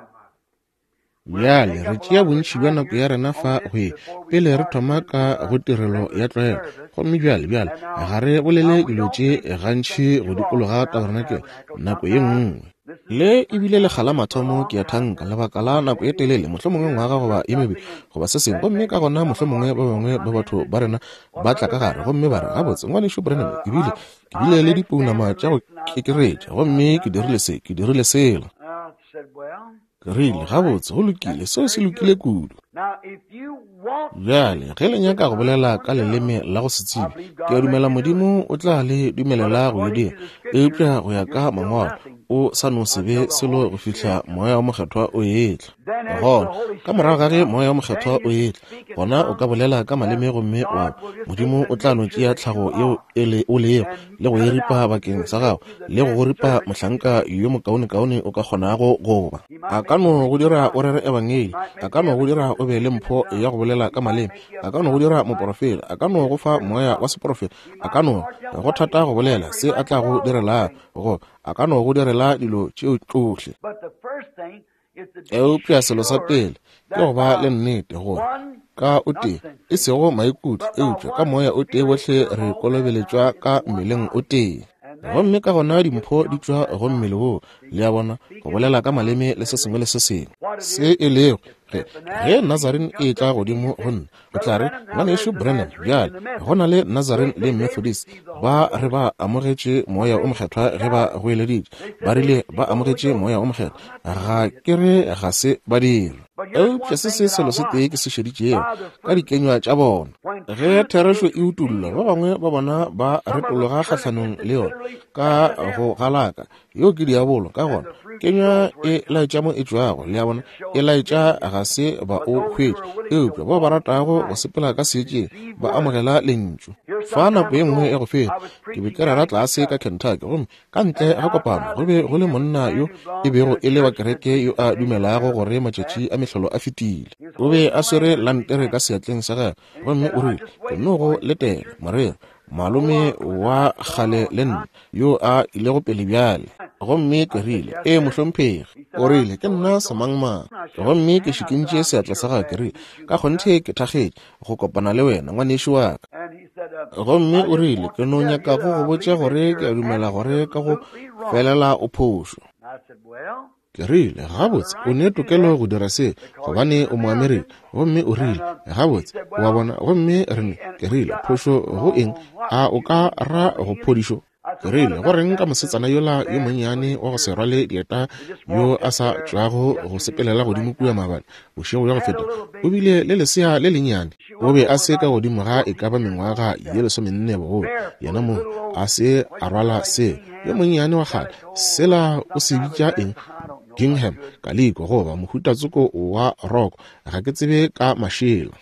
S2: bjale re tšea bontši bja nako ya rena fa hwe pele re thoma ka go tirelo ya tlwaelo gomme bjale ga re bolele dilo tše gantši go dikologa tabernakele nako ye nngwe le ebile legala mathomo ke ya thanka lebaka la nako e telele mohlomongwe ngwaga goba ye mebe goba se sengwe gomme ka gona mohlomongwe ba bangwe ba batho ba rena ba tla ka gare gomme ba re gabotse ngwaneso Branham ke bile le dipounama tša go kekeretša gomme ke dirile selo ke rile gabotse go lokile seo se lokile kudu bjale ge le nyaka go bolela ka leleme la go se tsebe ke a dumela Modimo o tla le dumelela go le dira eupša go ya ka mangwalo o sa no sebe selo go fihla moya wa mokgethwa o etla gona ka morago ga ge moya wa mokgethwa o etla gona o ka bolela ka maleme gomme wa Modimo o tla no tšea tlhago yeo o leo le go e ripa bakeng sa gago le go ripa mohlanka yo mokaone o ka kgonago goba a ka no go dira o rere ebangeli a ka no go dira o be le mpho ya go bolela ka maleme a ka no go dira moprofeta a ka no go fa moya wa seprofeta a ka no go thata go bolela se a tla go direla go a ka no go direla dilo tšeo tsohle. Eupša selo sa pele ke go ba le nnete gore ka o tee e sego maikutlo eupša ka moya o tee bohle re kolobeletšwa ka mmeleng o tee. Gomme ka gona dimpho di tšwa go mmele wo le a bona go bolela ka maleme le se sengwe le se sengwe. Se e lego ge Nazarene e tla godimo go nna o tla re ngwanešo Branham bjale go na le Nazarene le Methodist ba re ba amogetše moya o mokgethwa ge ba goeleditše ba rile ba amogetše moya o mokgethwa ga ke re ga se ba dira. Eupša se selo se tee ke se šeditšeo ka dikenywa tša bona. Ge therešo e utulla ba bangwe ba bona ba retologa kgatlhanong le yona ka go galaka yo ke diabolo ka gona kenywa e laetša mo e tšwago le ya bona e laetša ga se ba o hwetše eupša ba ba ratago go sepela ka seetše ba amogela lentšu. Fa nako e nngwe e go fela ke be ke rara tlase ka Kentucky gomme ka ntle ga kopano go be go le monna yo e bego e le wa kereke yo a dumelago gore matšatši a mehlolo a fetile. O be a swere lantere ka seatleng sa gagwe gomme o rile ke no go letela morero malome wa kgale le nna yo a ilego pele bjale. Gomme ke rile mohlomphegi o rile ke nna semangmang gomme ke šikintše seatla sa gagwe ke rile ka kgonthe ke thakgetše go kopana le wena ngwanešo wa ka. Gomme o rile ke no nyaka go botša gore ke a dumela gore ka go felela o phošo. Ke rile gabotse o ne tokelo go dira se gobane o moamerika. Gomme o rile gabotse wa bona gomme rene ke rile phošo go eng a o ka ra go phodišo. Ke rile goreng ka mosetsana yola yo monnyane wa go se rwale dieta yo a sa tšwago go sepelela godimo kua mabane bošego ya go feta o bile le lesea le lennyane o be a se ka godimo ga e ka ba mengwaga ye 14 yena mo a se a rwala se yo monnyane wa gale sela o se bitša eng Gingham kaliko goba mohutatsoko wa rock ga ke tsebe ka mašela.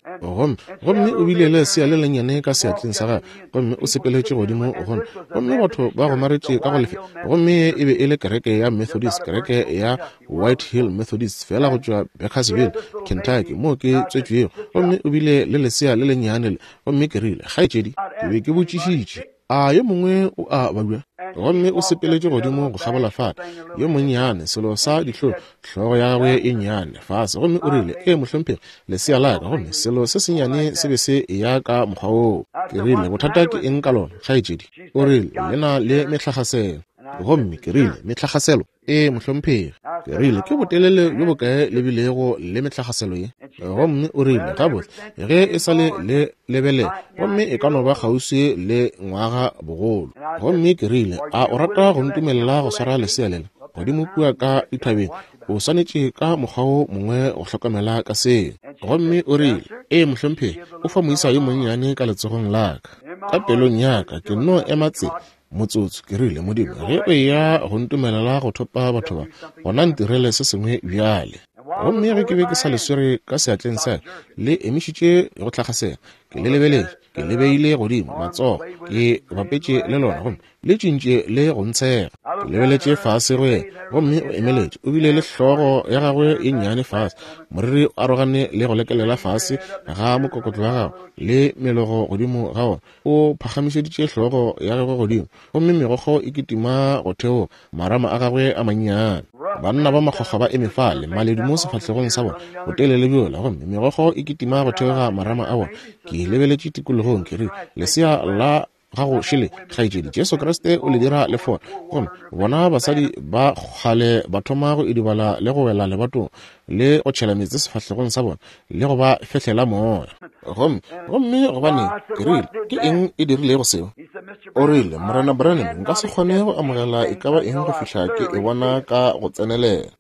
S2: Gomme o bile le sea le lennyane ka seatleng sa gagwe gomme o sepeletše godimo gona gomme batho ba go maretše ka go lefe gomme e be e le kereke ya Methodist kereke ya White Hill Methodist fela go tšwa Bakersville Kentucky mo ke tswetšwego gomme o bile le lesea le lennyane le gomme ke rile kgaetšedi ke be ke botšišitše a yo mongwe o a badua gomme o sepeletše godimo go gabola fata yo monnyane selo sa dihlo hlogo ya gagwe e nnyane fase gomme o rile mohlomphegi lesea la ka gomme selo se senyane se be se ya ka mokgwa woo. Ke rile bothata ke eng ka lona kgaetšedi o rile le na le metlhagaselo gomme ke rile metlhagaselo mohlomphegi ke rile ke botelele yo bokae le bilego le metlhagaselo ye. Gomme o rile gabotse ge e sa le lebele gomme e ka no ba kgauswi le ngwaga bogolo. Gomme ke rile a o rata go ntumelela go swara lesea lela godimo kua ka dithabeng o swanetše ka mokgwa o mongwe go hlokomela ka se. Gomme o rile mohlomphegi o fa moisa yo monnyane ka letsogong la ka pelong yaka ke no ematse motsotso ke rile modimo ge o ya go ntumelela go thopa batho ba gona ntirele se sengwe bjale. Gomme ge ke be ke sa leswere ka seatleng sa le emišitše go tlhagasela ke le lebeletše ke lebeile godimo matsogo ke bapetše le lona gomme le tšintše le go ntshega ke lebeletše fase go yena gomme o emeletše o bile le hlogo ya gagwe e nnyane fase moriri o arogane le go lekelela fase ga mokokotlo wa gagwe le melogo godimo ga ona o phagamišeditše hlogo ya gagwe godimo gomme megogo e kitima go theo marama a gagwe a mannyane. Banna ba makgwakgwa ba emefale maledi mo sefatlhegong sa bona go telele bjola gomme megogo e kitima go theoga marama a bona ke lebeletše tikologong ke rile lesea la gago šele kgaetšedi Jesu Kriste o le dira le fona gomme bona basadi ba kgale ba thoma go idibala le go wela lebatong le go tšhela metsi sefatlhegong sa bona le go ba fehlela moya. Gomme gobane ke rile ke eng e dirilego seo. O rile Morena Branham nka se kgone go amogela e ka ba eng go fihla ke e bona ka go tsenelela.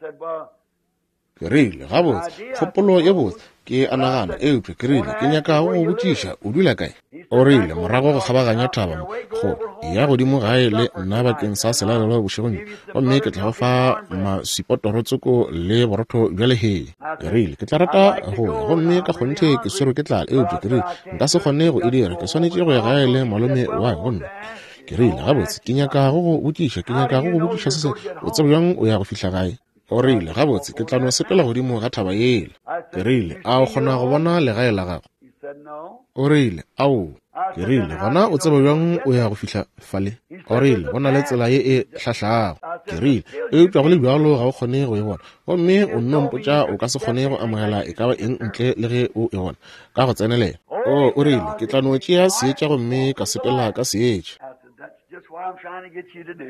S2: Ke rile gabotse kgopolo ye botse ke anagana eupša ke rile ke nyaka go botšiša o dula kae. O rile morago go kgabaganya thaba go ya godimo gae le nna bakeng sa selalelo bošegong gomme ke tla go fa masipotorotsoko le borotho bjale hee. Ke rile ke tla rata go ya gomme ka kgonthe ke swerwe ke tlala eupša ke rile nka se kgone go e dira ke swanetše go ya gae le malome wa gomme ke rile gabotse ke nyaka go botšiša se o tsebe bjang o ya go fihla gae. O rile gabotse ke tla no sepela godimo ga thaba yela. Ke rile a o kgona go bona legae la gago.
S1: said, no.
S2: o rile ao ke rile gona o tseba bjang o ya go fihla fale o rile go na le tsela ye e hlahlago ke rile e tšwa go le bjalo ga o kgone go e bona gomme o nno mpotša o ka se kgone go amogela e ka ba eng ntle le ge o e bona ka go tsenelela o rile ke tla no tšea seetša gomme ka sepela ka seetša
S1: That's what I'm trying to get you to do.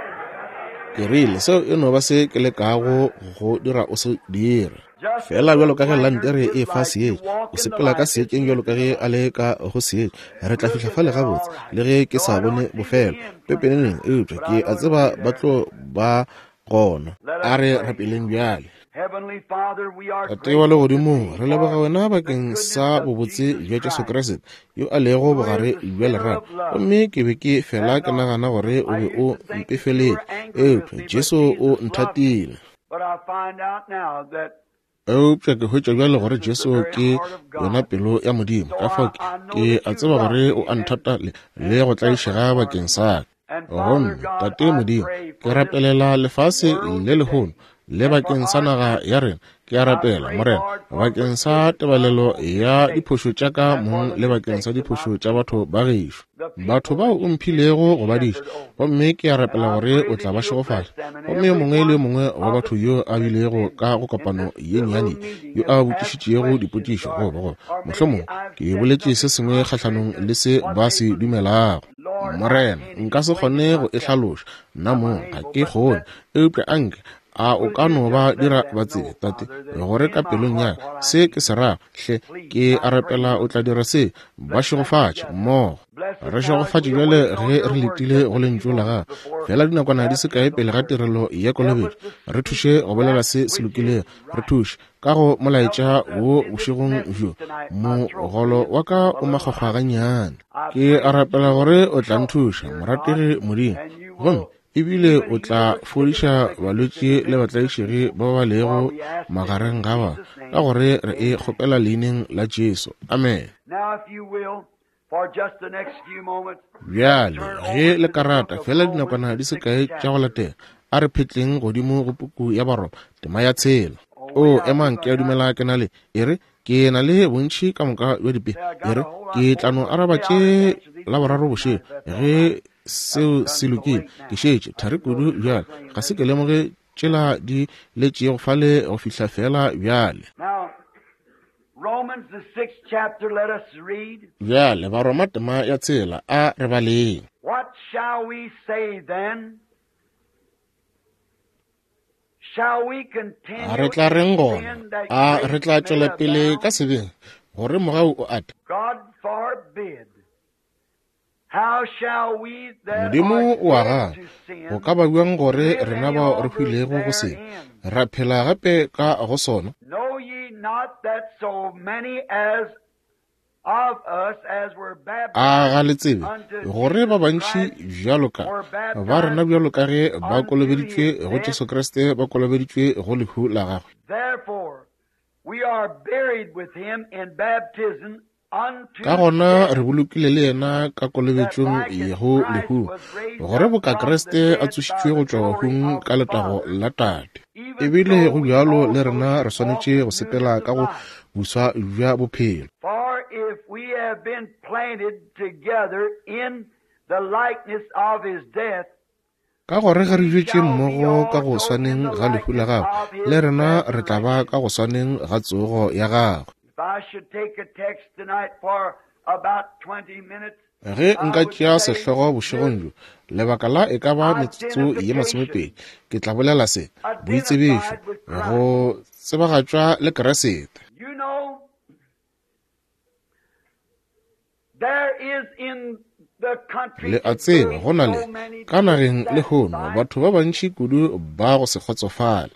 S2: ke rile seo e no ba se ke lekago go dira o se dire fela bjalo ka ge lantere e fa seetša o sepela ka seetšeng bjalo ka ge a le ka go seetša re tla fihla fale gabotse le ge ke sa bone bofelo pepeneneng eupša ke a tseba ba tlo ba gona a re rapeleng bjale
S1: Heavenly Father, we are
S2: tate wa legodimo re leboga wena bakeng sa bobotse bja jesu kriste yo a lego bogare bja lerato gomme ke be ke fela ke nagana gore o be o mpefeletse eupša jesu o nthatile
S1: But I find out now that
S2: eupša ke hwetša bjale gore jesu ke yona pelo ya modimo ka fao ke a tseba gore o a nthata le go tlaišega bakeng sa gomme tate modimo ke rapelela lefase le lehono le bakeng sa naga ya rena ke a rapela morena bakeng sa tebalelo ya diphošo tša ka mong le bakeng sa diphošo tša batho ba gešo batho bao o mphilego go badiša gomme ke a rapela gore o tla ba šegofatša gomme yo mongwe le yo mongwe wa batho yo a bilego ka go kopano ye nnyane yo a botišitšego dipotšišo goba mohlomongwe ke boletše se sengwe kgahlanong le se ba se dumelago morena nka se kgone go e hlaloša nna mong ga ke kgone eupša anke a o ka no ba dira batsebe tate gore ka pelong ya se ke se raga hle ke a rapela o tla dira se ba šegofatše mmogo re šegofatše bjale ge re letile go lentšu la gago fela dinakwana di se kae pele ga tirelo ya kolobedi re thuše go bolela se se lokileng re thuše ka go molaetša wo bošegong bjo mogolo wa ka o makgwakgwa gannyane ke a rapela gore o tla nthuša morategi modimo gomme ebile o tla fodiša balwetši le batlaišegi ba ba lego magareng ga ba ka gore re e kgopela leineng la jesu amen bjale ge le karata fela dinakwana di se kae tša go latela a re phetleng godimo go puku ya baroba tema ya tshela o emang ke a dumela ke na le e re ke na le bontši ka moka bja dipe e re ke tlano araba tše la boraro bošeng ge seo se lokile ke šetše thari kudu bjale ga se ke lemoge tšela di letše go fale go fihla fela bjale bjale baroma tema ya tshela a re baleng a re tla reng gona a re tla tšwela pele ka sebeng gore mogau o ata modimo o aga go ka ba buang gore rena ba re hwilego go se ra phela gape ka go sona a ga le tsebe gore ba bantši bjalo ka ba rena bjalo ka ge ba kolobeditšwe go jesu kriste ba kolobeditšwe go lehu la gagwe ka gona re bolokile le yena ka kolobetšong yego lehu gore boka kriste a tsošitšwe go tšwa gahung ka letago la tate ebile go bjalo le rena re swanetše go sepela ka go buswa bja bophelo ka gore ge re jwetše mmogo ka go swaneng ga lehu la gago le rena re tla ba ka go swaneng ga tsogo ya gagwe ge nka tšea sehlogo bošegong bjo lebaka la e ka ba metsotso ye 20 ke tla bolela se boitsebišo go tsebagatšwa le keresete le a tseba go na le ka nageng le hono batho ba bantši kudu ba go se kgotsofale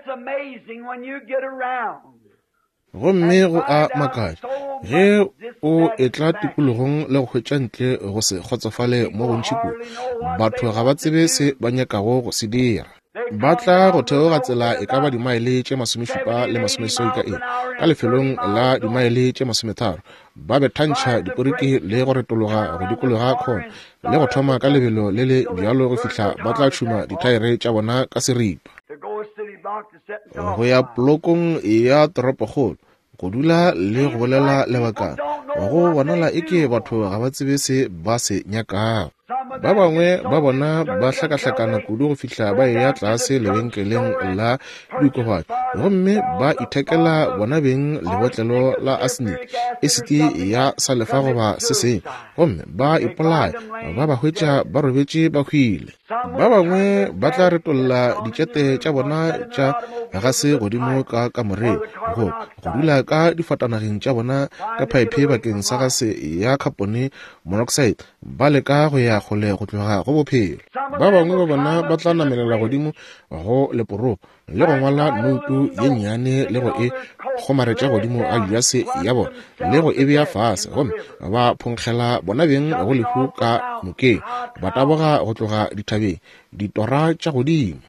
S2: gomme go a makatša ge o etla tikologong le go hwetša ntle go se kgotsofale mo gontši kudu batho ga ba tsebe se ba nyakago go se dira ba tla go theoga tsela e ka ba dimaele tše 70 le 80 ka lefelong la dimaele tše 30 ba bethantšha diporiki le go retologa go dikologa kgona le go thoma ka lebelo le le bjalo go fihla ba tla tšhuma dithaere tša bona ka seripa go ya polokong ya toropokgolo go dula le go bolela lebaka wa go bonala eke batho ga ba tsebe se ba se nyakago. Ba bangwe ba bona ba hlakahlakana kudu go fihla ba ya tlase lebenkeleng la dikokwati gomme ba ithekela bona beng lebotlelo la arsenic esiti ya salefa goba se seng gomme ba ipolaya ba ba hwetša ba robetše ba hwile. Ba bangwe ba tla retolla dikete tša bona tša gase godimo ka kamoreng go dula ka difatanageng tša bona ka phaephe bakeng sa gase ya carbon monoxide ba leka go ya kgole go tloga go bophelo. Ba bangwe ba bona ba tla namelela godimo go leporo le go ngwala noutu ye nnyane le go e kgomaretša godimo a yuase ya bona le go e bea fase gomme ba phonkgela bona beng go lehu ka nokeng ba taboga go tloga dithabeng ditora tša godimo.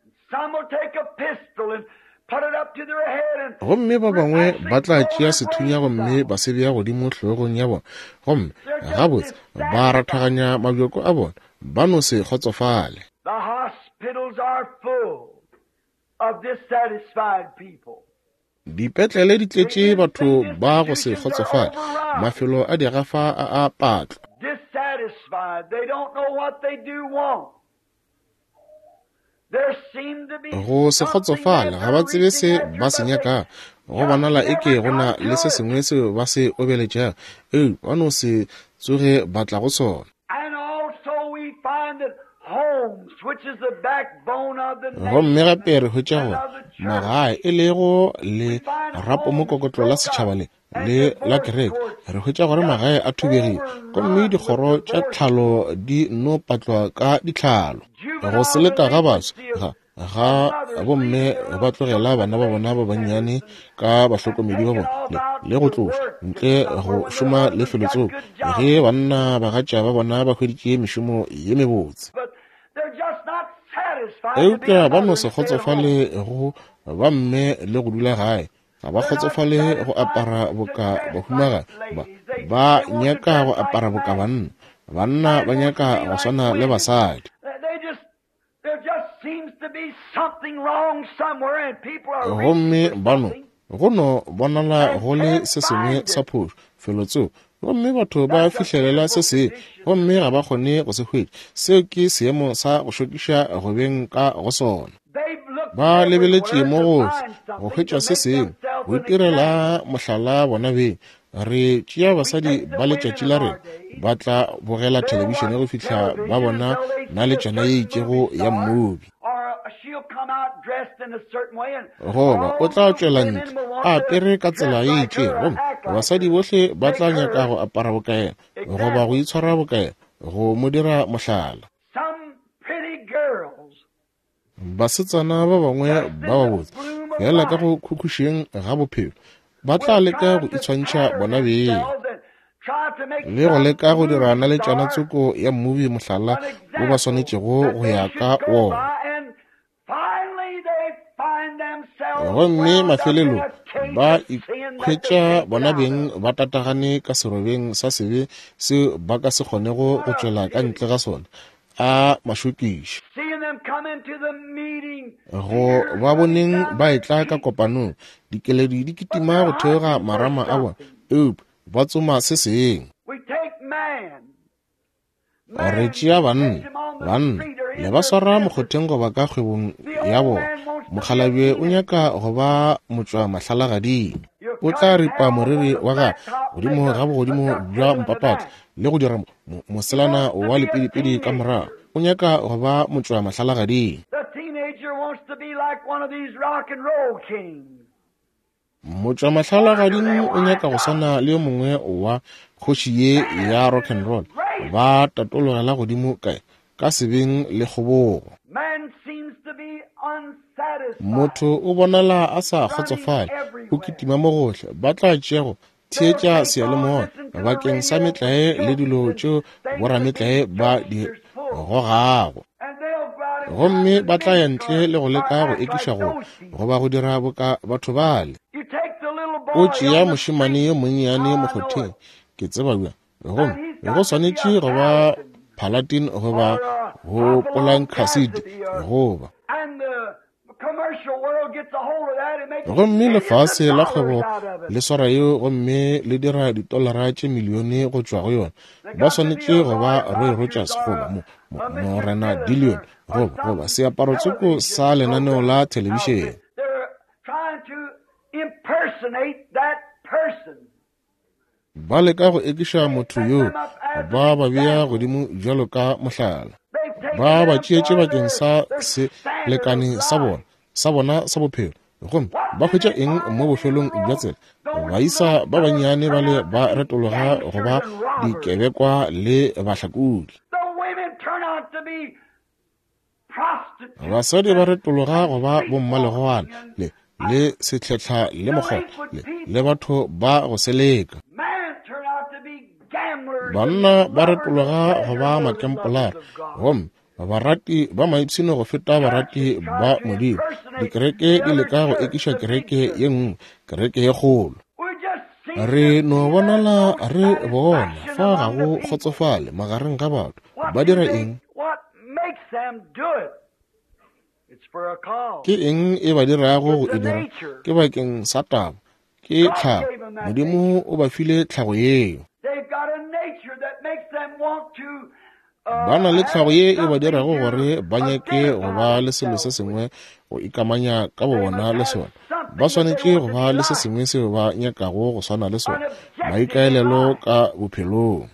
S2: Gomme ba bangwe ba tla tšea sethunya gomme ba se bea godimo hlogong ya bona gomme gabotse ba rathaganya mabjoko a bona ba no se kgotsofale. Dipetlele di tletše batho ba go se kgotsofale, mafelo a digafa a patlo. Go se kgotsofala ga ba tsebe se ba se nyaka go bonala eke go na le se sengwe se ba se obeletša ba no se tsoge ba tla go sona. Gomme gape re hwetša gore magae e lego le rapo mo kokotlo la setšhaba le la kereke re hwetša gore magae a thubegile gomme dikgoro tša tlhalo di no patlwa ka ditlhalo. Go se leka ga batho ga bomme ba tlogela bana ba bona ba bannyane ka bahlokomedi ba bona le go tloša ntle go šoma lefelotseo ge banna bagatša ba bona ba hweditše mešomo ye mebotse. Eupša ba no se kgotsofale go ba mme le go dula gae ga ba kgotsofale go apara boka bahumaga ba nyaka go apara boka banna ba nyaka go swana le basadi. Gomme bano go no bonala go le se sengwe sa phošo felotseo gomme batho ba fihlelela se se gomme ga ba kgone go se hwetša seo ke seemo sa go šokiša go beng ka go sona. Ba lebeletše mo gohle go hwetša se seng go itirela mohlala bona beng re tšea basadi ba letšatši la rena ba tla bogela telebišene go fihla ba bona na letšana ye itšego ya mmobi goba o tla tšwela ntle a apere ka tsela ye itšego basadi bohle ba tla nyaka go apara bokaela goba go itshwara bokaela go mo dira mohlala. Basetsana ba bangwe ba babotse fela ka go khukhušeng ga bophelo ba tla leka go itshwantšha bona beng le go leka go dirana le tšana tsoko ya mmobi mohlala o ba swanetšego go ya ka wona. Gomme mafelelo ba ikhwetša bona beng ba tatagane ka serobeng sa sebe se ba ka se kgonego go tšwela ka ntle ga sona a mašokiši. Go ba boneng ba etla ka kopanong dikeledi di kitima go theoga marama a bona ba tsoma se seng. Re tšea banna le ba swara mokgotheng go ba ka kgwebong ya bona. Mokgalabje o nyaka go ba motswa mahlalagading o tla ripa moriri wa ga godimo ga bogodimo bja mpapatla le go dira moselana wa lepedipedi ka morago o nyaka go ba motswa mahlalagading. Motswa mahlalagading o nyaka go sana le mongwe wa kgoši ye ya rock and roll ba tatologela godimo kae ka sebeng le kgobogo. Motho o bonala a sa kgotsofale o kitima mo gohle ba tla tšego theetša seyalemoya bakeng sa metlae le dilo tšeo borametlae ba di gogago gomme ba tla ya ntle le go leka go ekiša go ba go dira boka batho bale. O tšea mošimane yo monnyane mokgotheng ke tseba bja gomme go swanetše go ba paladin goba go polank acid goba
S1: commercial world gets a hold of that, it makes
S2: gomme lefase la
S1: millions of
S2: kgwebo
S1: dollars out of
S2: le
S1: it.
S2: swara yo gomme le dira $1 tše milione go tšwa go yona ba swanetše go ba Roy Rogers goba morena Dillion goba seaparotseko sa lenaneo la televišene.
S1: They're trying to impersonate that person.
S2: Ba leka go ekiša motho yo ba ba bea godimo bjalo ka mohlala ba ba tšeetše bakeng sa se lekane sa bona sa bophelo gomme ba hwetša eng mo bofelong bja tsela ba isa ba banyane ba le ba retologa go ba dikebekwa le bahlakodi.
S1: The women turn out to be prostitutes.
S2: Basadi ba retologa go ba bommalegwana le setlhetlha le mokgwa le batho ba go seleka.
S1: Men turn out to be gamblers.
S2: Banna ba retologa go ba makempolare gomme barati ba maitshino go feta barati ba modimo. Dikereke di leka go ekiša kereke ye nngwe, kereke ye kgolo. Re no bonala re bona fa ga go kgotsofale magareng ga batho ba dira eng.
S1: What makes them do it? It's for a cause.
S2: Ke eng e ba dirago go e dira ke bakeng sa taba ke tlhago modimo o ba file tlhago yeo.
S1: They've got a nature that makes them want to
S2: ba na le tlhago ye e ba dirago gore ba nyake go ba le selo se sengwe go ikamanya ka bona le sona. Ba swanetše go ba le se sengwe seo ba nyakago go swana le sona maikaelelo ka bophelong.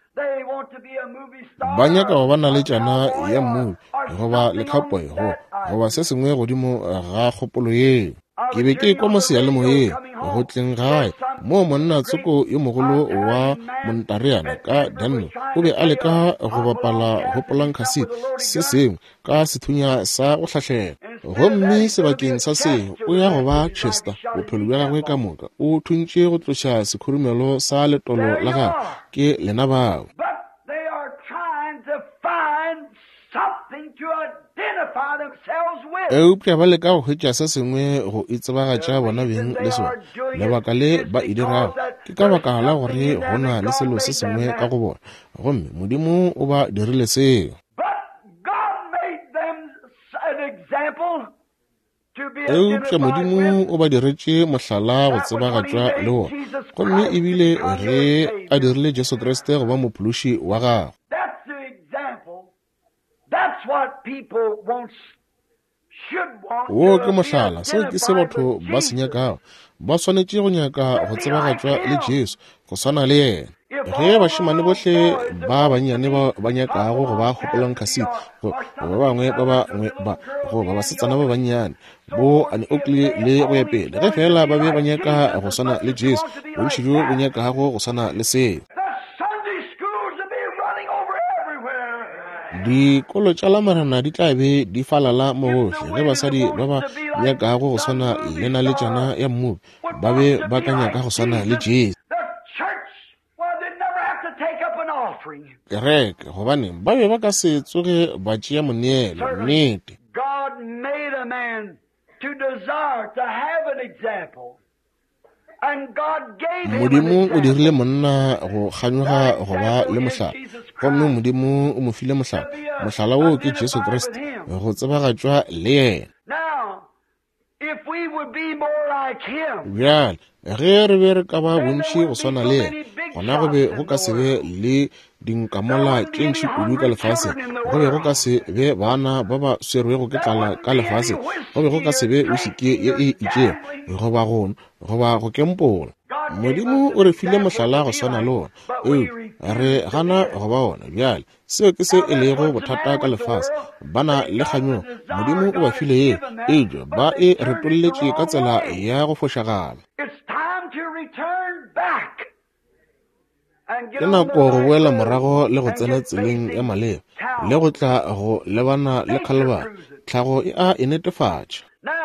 S2: Ba nyaka go ba na le tšana ya movie goba lekgapo goba se sengwe godimo ga kgopolo yeo. Ke be ke kwa mo seyalemoyeng go tleng gae mo monna tsoko yo mogolo wa Montareana ka Daniel o be a leka go bapala gopolang cassette se sengwe ka sethunya sa go hlahlela gomme sebakeng sa se o ya go ba Chester bophelo bja gagwe ka moka o thuntše go tloša sekhurumelo sa letolo la gagwe ke lena bao. Eupša ba leka go hwetša se sengwe go itsebagatša bona beng le sona. Lebaka le ba e dirago ke ka baka la gore go na le selo se sengwe ka go bona gomme modimo o ba dirile seo. Eupša modimo o ba diretše mohlala go tsebagatšwa le wona gomme ebile ge a dirile Jesu Kriste go ba mophološi wa gagwe. Wo ke mohlala seo ke se batho ba se nyakago ba swanetše go nyaka go tsebagatšwa le Jesu go swana le yena. Ge bašemane bohle ba bannyane ba nyakago go ba gopolang cassette go ba bangwe go ba basetsana ba bannyane bo ane Oakley le go epele ge fela ba be ba nyaka go swana le Jesu bontši jo bo nyakago go swana le seo. Dikolo tša lamarana di tla be di falala mo gohle ge basadi ba ba nyakago go swana le na le tšana ya mmobe ba be ba ka nyaka go swana le Jesu. Kereke gobane ba be ba ka se tsoge ba tšea moneelo nnete. Modimo o dirile monna go kganyoga go ba le mohlala gomme modimo o mo file mohlala woo ke Jesu Kriste go tsebagatšwa le yena. Bjale ge re be re ka ba bontši go swana le yena gona go be go ka se be le dinkamola tše ntši kudu ka lefase go be go ka se be bana ba ba swerwego ke tlala ka lefase go be go ka se be whisky ye e itšea goba go kempola. Modimo o re file mohlala go swana le ona re gana go ba ona. Bjale seo ke se e lego bothata ka lefase bana le kganyo modimo o ba file ye ejo ba e retolletše ka tsela ya go fošagala. Ke nako go boela morago le go tsena tseleng ya maleba le go tla go lebana le kgalebana tlhago e a e netefatša.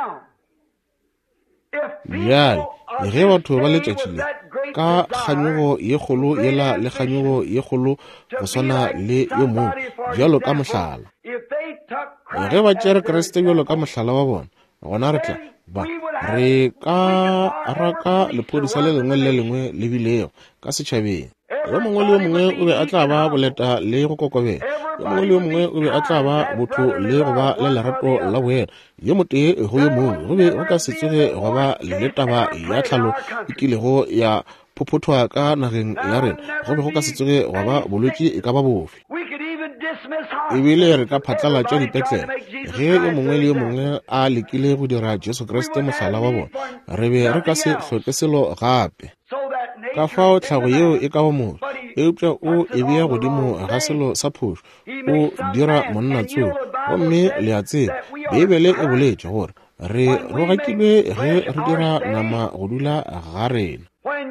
S2: Bjale ge batho ba letšatšile ka kganyogo ye kgolo yela le kganyogo ye kgolo go swana le yo mongwe bjalo ka mohlala ge ba tšere Kriste bjalo ka mohlala wa bona gona re tla re ka raka lephodisa le lengwe le lengwe le bilego ka setšhabeng. yo mongwe le yo mongwe o be a tla ba boleta le go kokobela, yo mongwe le yo mongwe o be a tla ba botho le go ba le lerato la boela, yo motee go yo mongwe go be go ka se tsoge go ba le taba ya tlhalo e kilego ya phophothwa ka nageng ya rena, go be go ka se tsoge go ba bolwetse e ka ba bofe. Ebile re ka phatlalatša dipetlele ge yo mongwe le yo mongwe a lekile go dira Jesu Kriste mohlala wa bona, re be re ka se hloke selo gape. Ka fao tlhago yeo e ka bo motho eupša o e bea godimo ga selo sa phošo o dira monna tsoo, gomme le a tseba Bibele e boletše gore re rogakilwe ge re dira nama go dula ga rena.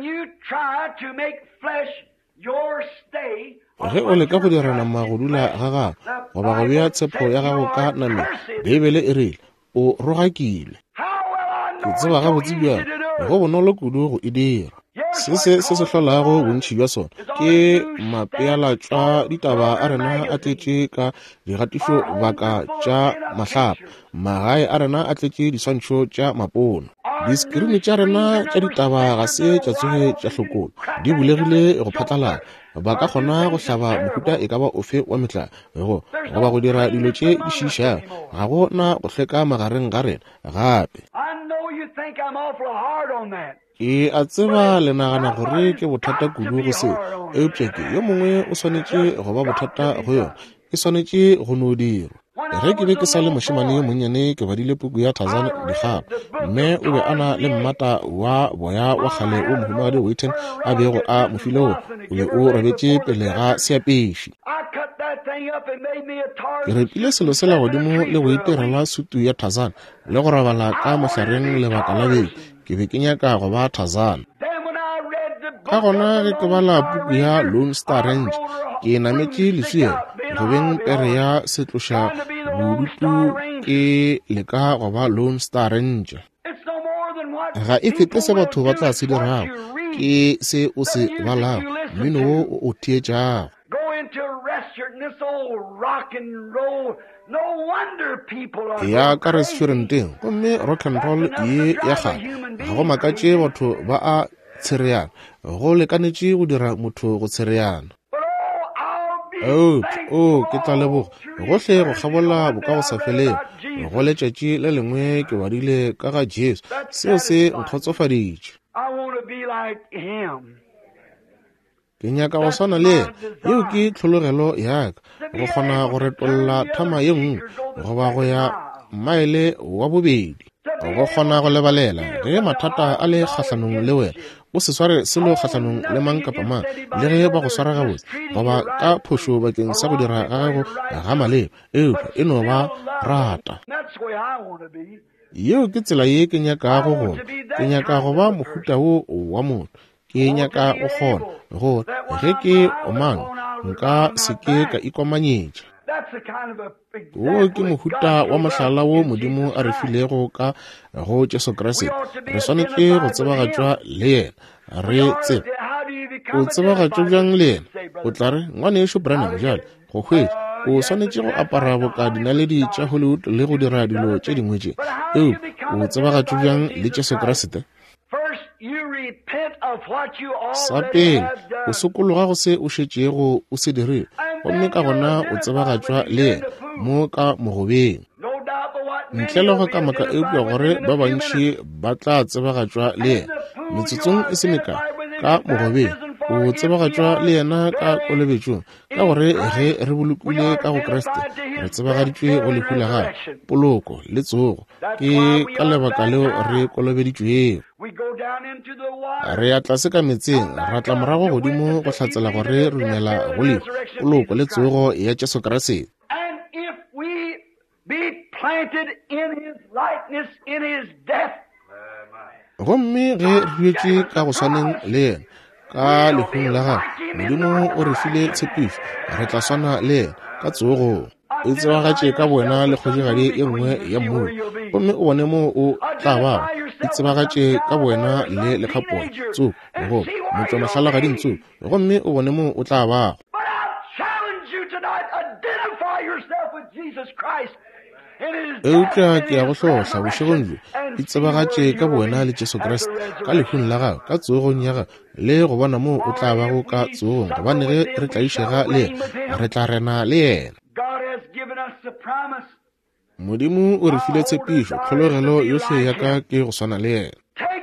S2: Ge o leka go dira nama go dula ga gago goba go bea tshepo ya gago ka nameng, Bibele e rile o rogakile. Ke tseba gabotse bjang go bonolo kudu go e dira. Se hlolago bontši bja sona ke mapealatšwa ditaba a rena a tletše ka digatišo baka tša mahlapa, magae a rena a tletše diswantšho tša mapono. Diskirini tša rena tša ditaba ga se tša tsoge tša hlokolo, di bulegile go phatlalala, ba ka kgona go hlaba mohuta e ka ba ofe wa metlagego goba go dira dilo tše di šišago, ga go na go hlweka magareng ga rena gape. Ke a tseba le nagana gore ke bothata kudu go se eupša ke yo mongwe o swanetše go ba bothata go yona, e swanetše go no dirwa. Ge ke be ke sa le mošemane yo monnyane ke badile puku ya Tarzan dikgaba, mme o be a na le mmata wa boya wa kgale o mohumagadi Witten a bego a mofile o be o robetše pele ga seapeši. Ke repile selo sela godimo le go itirela sutu ya Tarzan le go robala ka mohlareng lebaka la beke, ke be ke nyaka go ba Tarzan. Ka gona ge ke bala puku ya Lone Star Range ke nametše lesweng go beng pere ya setloša bodutu ke leka go ba Lone Star Ranger. Ga e fete se batho ba tla se dirago, ke se o se balago, mmino wo o theetšago. Ya ka restauranteng gomme rock and roll ye ya gale ga go makatše batho ba a tshereana, go lekanetše go dira motho go tshereana. Ke tla leboga gohle go kgabola boka go sa feleng, go letšatši le lengwe ke badile ka ga Jesu, seo se nkgotsofaditše. Ke nyaka go swana le yeo ke tlhologelo yaka, go kgona go retolla thama ye nngwe goba go ya maele wa bobedi, go kgona go lebalela ge mathata a le kgahlanong le wena, o se sware selo kgahlanong le mang kapa mang, le ge ba go swara gabotse goba ka phošo bakeng sa go dira ga gago ga maleba, e no ba rata. Yeo ke tsela ye ke nyakago gona, ke nyaka go ba mohuta wo wa motho, ke nyaka go kgona gore ge ke o mang nka seke ka ikomanyetša. Wo ke mohuta wa mohlala wo Modimo a re filego ka go Jesu Kriste. Re swanetše go tsebagatšwa le yena, re tseba o tsebagatšwa bjang le yena. O tla re ngwane yešo Branham jale go hwetša o swanetše go apara boka dinaledi tša Hollywood le go dira dilo tše dingwe tše, o tsebagatšwa bjang le Jesu Kriste. Sa pele o sokologa go se o šetšego o se dirile, gomme ka gona o tsebagatšwa le yena mo ka mogobeng. Ntle le go ka maka eupša gore ba bantši ba tla tsebagatšwa le yena metsotsong e se mekae ka mogobeng, o tsebagatšwa le yena ka kolobetšong, ka gore ge re bolokile ka go Kriste re tsebagaditšwe go lehu la gae, poloko le tsogo, ke ka lebaka leo re kolobeditšwego. Re a tlase ka metseng, ra tla morago godimo go hlatsela gore re dumela go lehu, poloko le tsogo ya Jesu Kriste. Gomme ge re hwetše ka go swaneng le yena ka lehung la gae, Modimo o re file tshepišo re tla swana le yena ka tsogo. E tsebagatše ka buena le kgojegadi e nngwe ya mmolo, gomme o bone mo o tla bago, e tsebagatše ka buena le lekgapone tso go motšwa mahlalagading tso, gomme o bone mo o tla bago. eupša ke ya go hlohla bošegong jo e tsebagatše ka boena le Jesu Kriste ka lehung la gago ka tsogong ya gago le go bona moo o tla bago ka tsogong gobane ge re tla išega le re tla rena le yena. Modimo o re file tshepišo kgologelo yohle ya ka ke go swana le yena.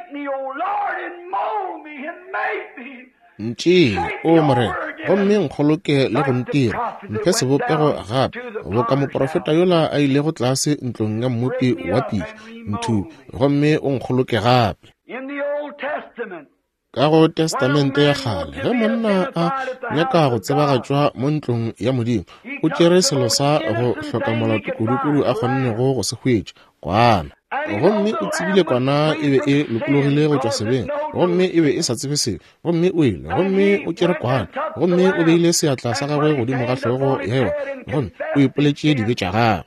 S2: Ntši o morena gomme nkgoloke le go ntira mphe sebopego gape go ka moprofeta yola a ile go tlase ntlong ya mmupi wa pele nthu gomme o nkgoloke gape. Ka go testamente ya kgale ge monna a nyaka go tsebagatšwa mo ntlong ya modimo o tšere selo sa go hloka molato kudu a kgonnego go se hwetše kwana gomme o tsebile kwana e be e lokologile go tšwa sebeng gomme e be e sa tsebe sebe gomme o ile gomme o tšere kwana gomme o beile seatla sa gagwe godimo ga hlogo ya yona gomme o ipoletše dibe tša gagwe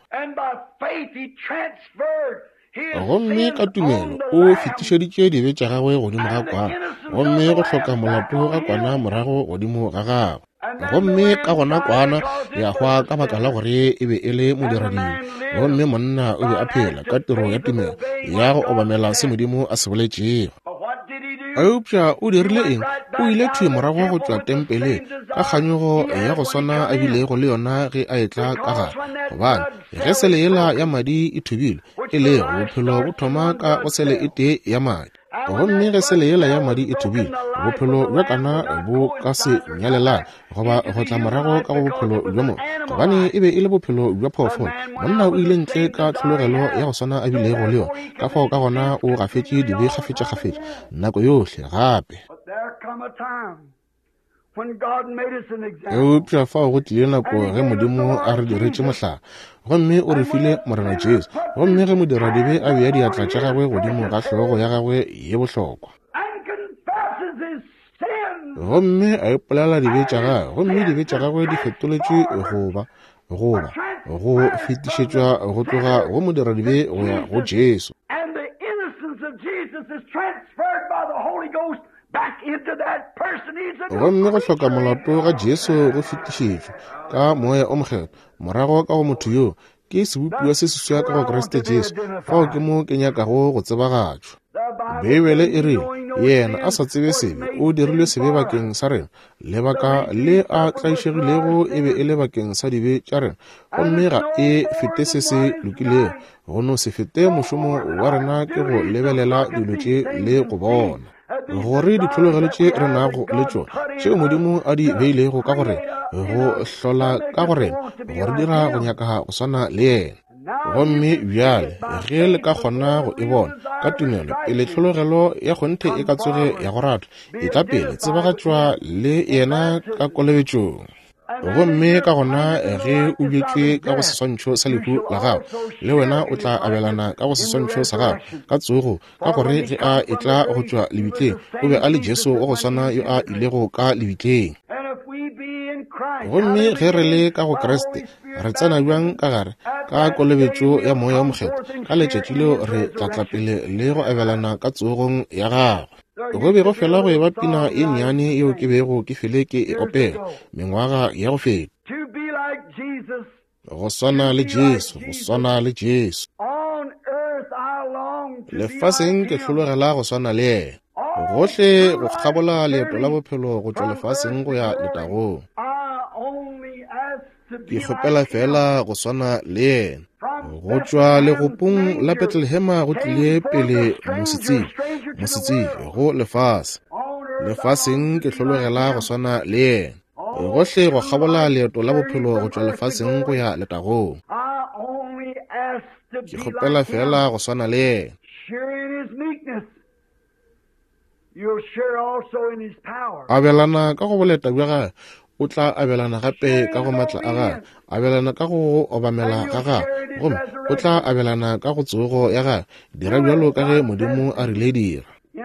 S2: gomme ka tumelo o fetišeditše dibe tša gagwe godimo ga kwana gomme go hloka molato ga kwana morago godimo ga gagwe gomme ka gona kwana ya hwa ka baka la gore e be e le moderading gomme monna o be a phela ka tiro ya tumelo ya go obamela se modimo a se boletšego. Eupša o dirile eng? O ile thwe morago go tšwa tempele ka kganyogo ya go swana a bilego le yona ge a etla ka gare gobane ge sele yela ya madi e thubile e le bophelo bo thoma ka go sele e tee ya madi gomme ge sele yela ya madi e thubile bophelo bja kana bo ka se nyalelane goba go tla morago ka go bophelo bja mo gobane e be e le bophelo bja phoofolo. Monna o ile ntle ka tlhologelo ya go swana a bilego le yona ka fao ka gona o gafetše dibe gafetša nako yohle gape. Eupša fao go tlile nako ge modimo a re diretše mohlala gomme o re file morena Jesu gomme ge moderadibe a beya diatla tša gagwe godimo ga hlogo ya gagwe ye bohlokwa gomme a ipolela dibe tša gagwe gomme dibe tša gagwe di fetoletše go fetišetšwa go tloga go moderadibe go ya go Jesu gomme go hloka molato ga Jesu go fetišetšwe ka moya o mokgetho morago ka go motho yo ke sebopiwa se seswa ka go Kriste Jesu fao ke mo ke nyakago go tsebagatšwa. Bebele e re yena a sa tsebe sebe o dirilwe sebe bakeng sa rena lebaka le a tlaišegilego e be e le bakeng sa dibe tša rena gomme ga e fete se se lokilego go no se fete mošomo wa rena ke go lebelela dilo tše le go bona gore ditlhologelo tše re nago le tšona tšeo modimo a di beilego ka gore go hlola ka gore gore dira go nyaka go swana le yena gomme bjale ge le ka kgona go e bona ka tumelo pele tlhologelo ya kgonthe e ka tsoge ya go rata e tla pele tsebagatšwa le yena ka kolebetšong gomme ka gona ge o bjetšwe ka go seswantšho sa lehu la gago le wena o tla abelana ka go seswantšho sa gago ka tsogo ka gore ge a etla go tšwa lebitleng o be a le Jesu wa go swana yo a ilego ka lebitleng gomme ge re le ka go Kriste re tsena bjang ka gare ka kolebetšo ya moya o mokgetho ka letšatši leo re tlatla pele le go abelana ka tsogong ya gagwe go be go fela go eba pina e nnyane yeo ke bego ke fele ke e opela mengwaga ya go feta go swana le Jesu go swana le Jesu lefaseng ke hlologela go swana le yena gohle go kgabola leeto la bophelo go tšwa lefaseng go ya letagong ke kgopela fela go swana le yena go tšwa legopong la Betlehema go tlile pele mosetsing go lefaseng ke hlologela go swana le yena gohle go kgabola leeto la bophelo go tšwa lefaseng go ya letagong ke kgopela fela go swana le yena abelana ka go boleta bja gage o tla abelana gape ka go matla a gage abelana ka go obamela ga gage gomme o tla abelana ka go tsogo ya gage dira bjalo ka ge modimo a rile dira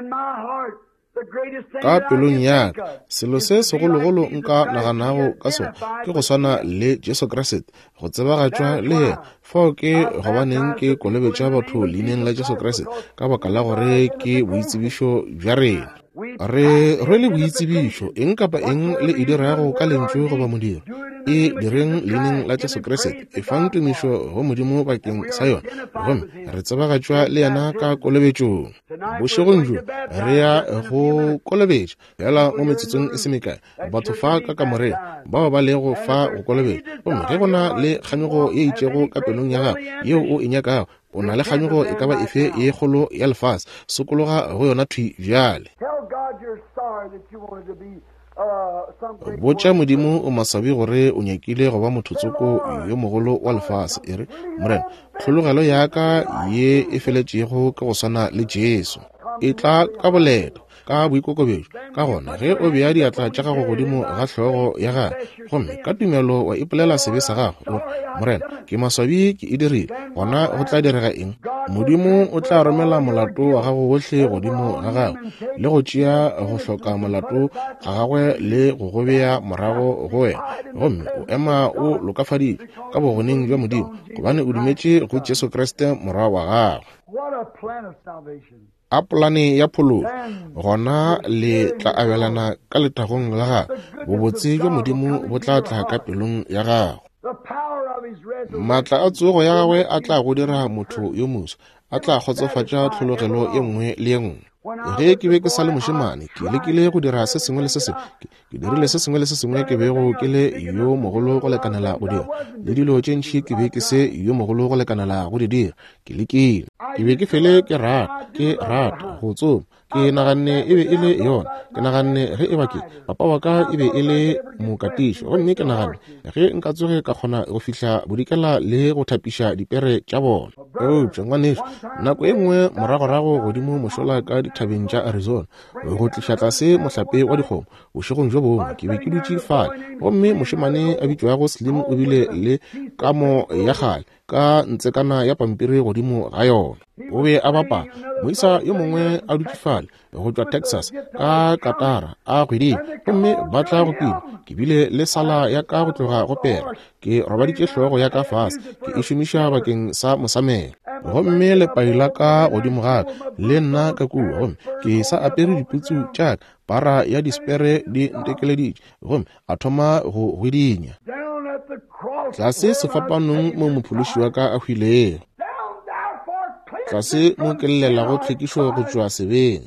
S2: ka pelong yaka selo se segologolo nka naganago ka sone ke go swana le Jesu Kriste go tsebagatšwa le ye fao ke gobaneng ke kolebetša batho leineng la Jesu Kriste ka baka la gore ke boitsebišo bja rena re rwele boitsebišo eng kapa eng le e dirago ka lentswe goba modiro e direng leineng la Jesu Kriste e fang tumišo go modimo bakeng sa yona gomme re tsebagatšwa le yena ka kolobetšong. Bošegong jo re ya go kolobetša fela mo metsotsong e semekae batho fa ka kamoreng bao ba lego fa go kolobetša gomme ge go na le kganyogo e itšego ka pelong ya gago yeo o e nyakago o na le kganyogo e ka ba efe ye kgolo ya lefase sokologa go yona thwi bjale. Botša modimo o masabi gore o nyakile go ba mothotsoko yo mogolo wa lefase e re morena tlhologelo yaka ye e feletšego ka go swana le Jesu e tla ka boleto ka boikokobetšo ka gona ge o bea diatla tša gago godimo ga tlhogo ya gago gomme ka tumelo wa ipolela sebe sa gago morena ke maswabi ke e dirile gona go tla direga eng. Modimo o tla romela molato wa gago gohle godimo ga gago le go tšea go hloka molato ga gagwe le go go bea morago go wena gomme o ema o lokafaditše ka bogoneng bja modimo gobane o dumetše go Jesu Kriste morago wa gago. A polane ya pholo gona le tla abelana ka letagong la gago bobotse bja modimo bo tla tla ka pelong ya gago. Maatla a tsogo ya gagwe a tla go dira motho yo moso a tla kgotsofatša tlhologelo ye nngwe le ye nngwe. Ge ke be ke sa le mošemane ke lekile go dira se sengwe le se sengwe ke dirile se sengwe le se sengwe ke bego ke le yo mogolo go lekanela go dira le dilo tše ntšhi ke be ke se yo mogolo go lekanela go di dira ke lekile ke be ke fele ke rata go tsoma ke naganne e be e le yona ke naganne ge e bake papa wa ka e be e le mokatišo gomme ke naganne ge nka tsoge ka kgona go fihla bodikela le go thapiša dipere tša bona. Ngwaneso nako e nngwe moragorago godimo mošola ka dithabeng tša Arizona go tliša tlase mohlape wa dikgomo bošegong jo bongwe ke be ke dutše fale gomme mošemane a bitšwago Slim o bile le kamo ya gale ka ntsekana ya pampiri godimo ga yona. O be a bapa moisa yo mongwe a dutše fale go tšwa Texas ka Katara a kgweding gomme ba tla go pina ke bile le sala ya ka go tloga go pela ke robaditše hlogo ya ka fase ke e šomiša bakeng sa mosamelo gomme lepai la ka godimo gape le nna ka kua gomme ke sa apere diputsu tšaka para ya dispere di ntekeleditše gomme a thoma go hwidinya tlase sefapanong mo mophološi wa ka a hwilego tlase mo ke llelago tlhwekišo go tšwa sebeng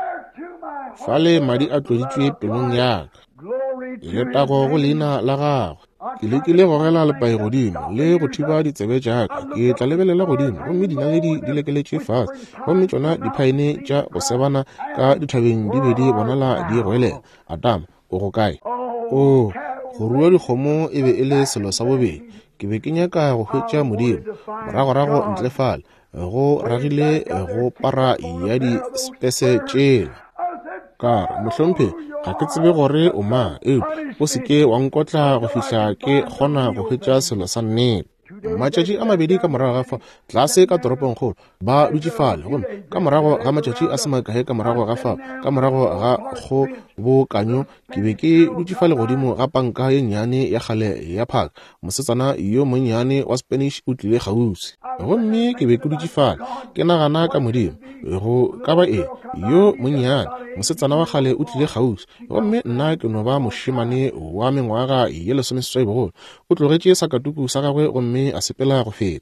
S2: fale madi a tloditšwe pelong yaka e letago go leina la gagwe ke lekile go gela lepai godimo le go thiba ditsebe tšaka ke tla lebelela godimo gomme dinaledi di lekeletše fase gomme tšona diphaene tša go sebana ka dithabeng di be di bonala di goelela. Adam o go kae? Go rua dikgomo e be e le selo sa bobedi ke be ke nyaka go hwetša modimo moragorago ntlefale go ragile go para ya dispese tšela ka mohlompe ga ke tsebe gore o mang o seke wa nkotla go fihla ke kgona go hwetša selo sa nnete. Matšatši a mabedi ka morago ga fa tlase ka toropong kgolo ba dutše fale gomme ka morago ga matšatši a semakae ka morago ga fa ka morago ga go bokanyo ke be ke dutše fale godimo ga panka ye nnyane ya gale ya phaka mosetsana yo monnyane wa Spanish o tlile gausi gomme ke be ke dutše fale ke nagana ka modimo go ka ba yo monnyane mosetsana wa gale o tlile gausi gomme nna ke no ba mošemane wa mengwaga ye 16 bogolo o tlogetše sakatuku sa gagwe gomme a sepela go feta.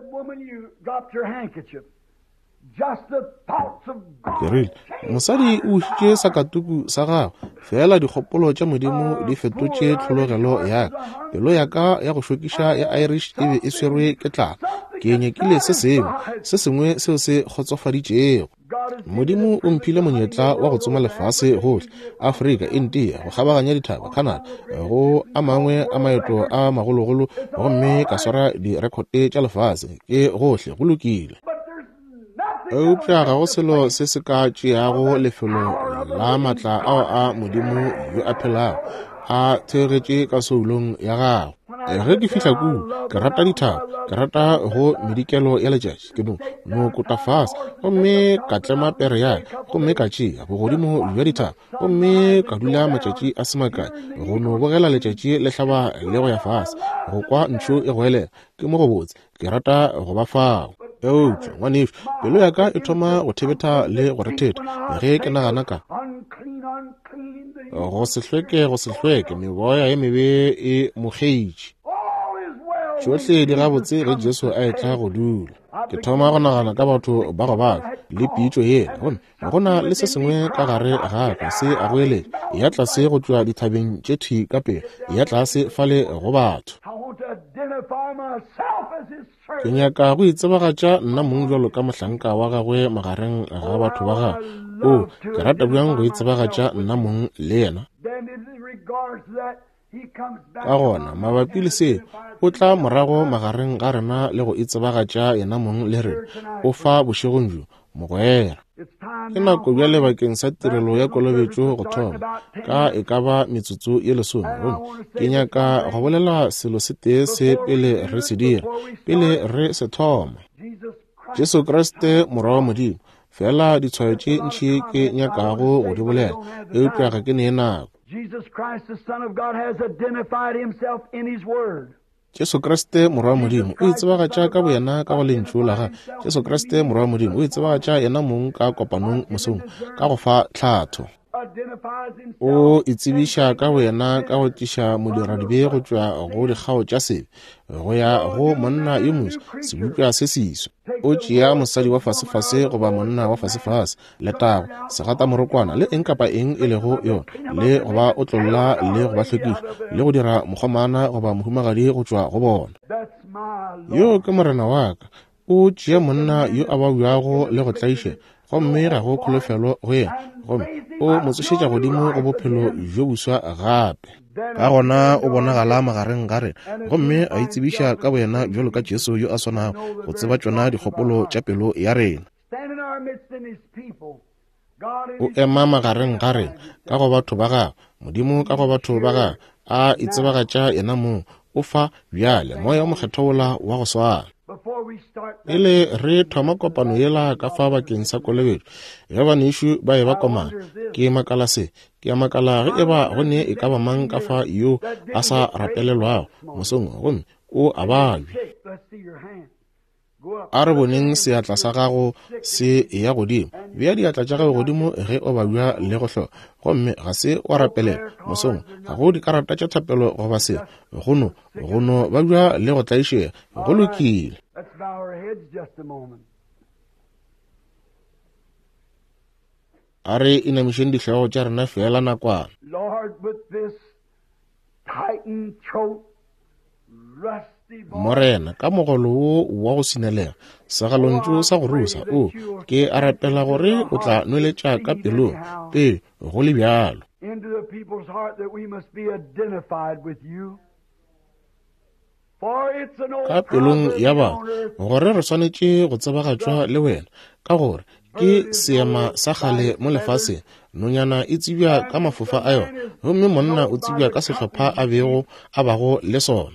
S2: Keril mosadi o ušitše sakatuku sa gago fela dikgopolo tša modimo di fetotše tlhologelo yaka pelo yaka ya go šokiša ya Irish e be e swerwe ke tlala ke nyekile se sengwe seo se kgotsofaditšego. Modimo o mphile monyetla wa go tsoma lefase gohle Afrika India go kgabaganya dithaba Canada go a mangwe a maeto a magologolo gomme ka swara direkote tša lefase ke gohle go lokile. Eupša ga go selo se se ka tšeago lefelo la matla ao a modimo yo a phelago a thegetše ka soulong ya gago. Ge ke fihla ku ke rata dithaba ke rata go medikelo ya letšatši ke no kota fase gomme ka tlema pere ya gomme ka tšea bogodimo bja dithaba gomme ka dula matšatši a semakae go no bogela letšatši le hlaba le go ya fase go kwa ntšho e goelela ke mo go botse ke rata go ba fao. eutša ngwanefe pelo ya ka e thoma go thebetha le go retheta ge ke nagana ka go se hlweke meboya ye mebe e mokgeitše tšohle di gabotse ge Jesu a etla go dula. Ke thoma go nagana ka batho ba go baka le pitšo ye go na le se sengwe ka gare ga ka se a go eletša ya tlase go tšwa dithabeng tše thi ka pele ya tlase fale go batho. Ke nyaka go itsebagatša nna mong bjalo ka mohlanka wa gagwe magareng ga batho ba gagwe. Ke rata bjang go itsebagatša nna mong le yena. Ka gona mabapi le se o tla morago magareng ga rena le go itsebagatša yena mong le rena o fa bošegong jo mogwera. Ke nako bjale bakeng sa tirelo ya kolobetšo go thoma ka e ka ba metsotso ye 10. Ke nyaka go bolela selo se tee se pele re se dira pele re se thoma. Jesu Kriste morwa wa Modimo fela ditshwayo tše ntši ke nyakago go di bolela eupša ga ke nee nako.
S1: Jesus Christ, the Son of God, has identified himself in his word.
S2: Jesu Kriste morwa wa Modimo o itsebagatša ka boyena ka go lentšu la ga. Jesu Kriste morwa wa Modimo o itsebagatša yena mong ka kopanong mosong ka go fa tlhatho. O itsebiša ka boyena ka go tliša modiradibe go tšwa go dikgao tša sebe go ya go monna yo moso sebopša se seswa. O tšea mosadi wa fasefase goba monna wa fasefase le tago segata morokwana le eng kapa eng e lego yona le goba o tlolla le goba hlwekiša le go dira mokgomana goba mohumagadi go tšwa go bona. Yo ke morena wa ka. O tšea monna yo a ba buago le go tlaiše gomme ga go kholofelo go yena gomme o motsošetša godimo go bophelo jo buswa gape. Ka gona o bonagala magareng ga rena gomme a itsebiša ka boyena bjalo ka Jesu yo a swanago go tseba tšona dikgopolo tša pelo ya rena. O ema magareng ga rena ka go batho ba gagwe Modimo ka go batho ba gagwe a itsebagatša yena mong o fa bjale moya o mokgethola wa go swana. Ile re thoma kopano yela ka fa bakeng sa kolobetšo ya banešo ba e ba komana ke makala se ke a makala ge e ba gone e ka ba mang ka fa yo a sa rapelelwago mosong gomme o a balwe. A re boneng seatla sa gago se ya godimo bea diatla tša gago godimo ge o ba bja le go hloka gomme ga se wa rapelela mosong ga go dikarata tša thapelo goba se gono ba bja le go tlaišega go lokile. A re inamišeng dihlego tša rena fela nakwana. Morena ka mogolo wo wa go sinelega segalontšo sa go rusa ke a rapela gore o tla nweletša ka pelong pele go le bjalo. Ka pelong ya ba gore re swanetše go tsebagatšwa le wena ka gore ke seema sa kgale mo lefaseng. Nonyana e tsebja ka mafofa a yona gomme monna o tsebja ka sehlopha a bego a bago le sona.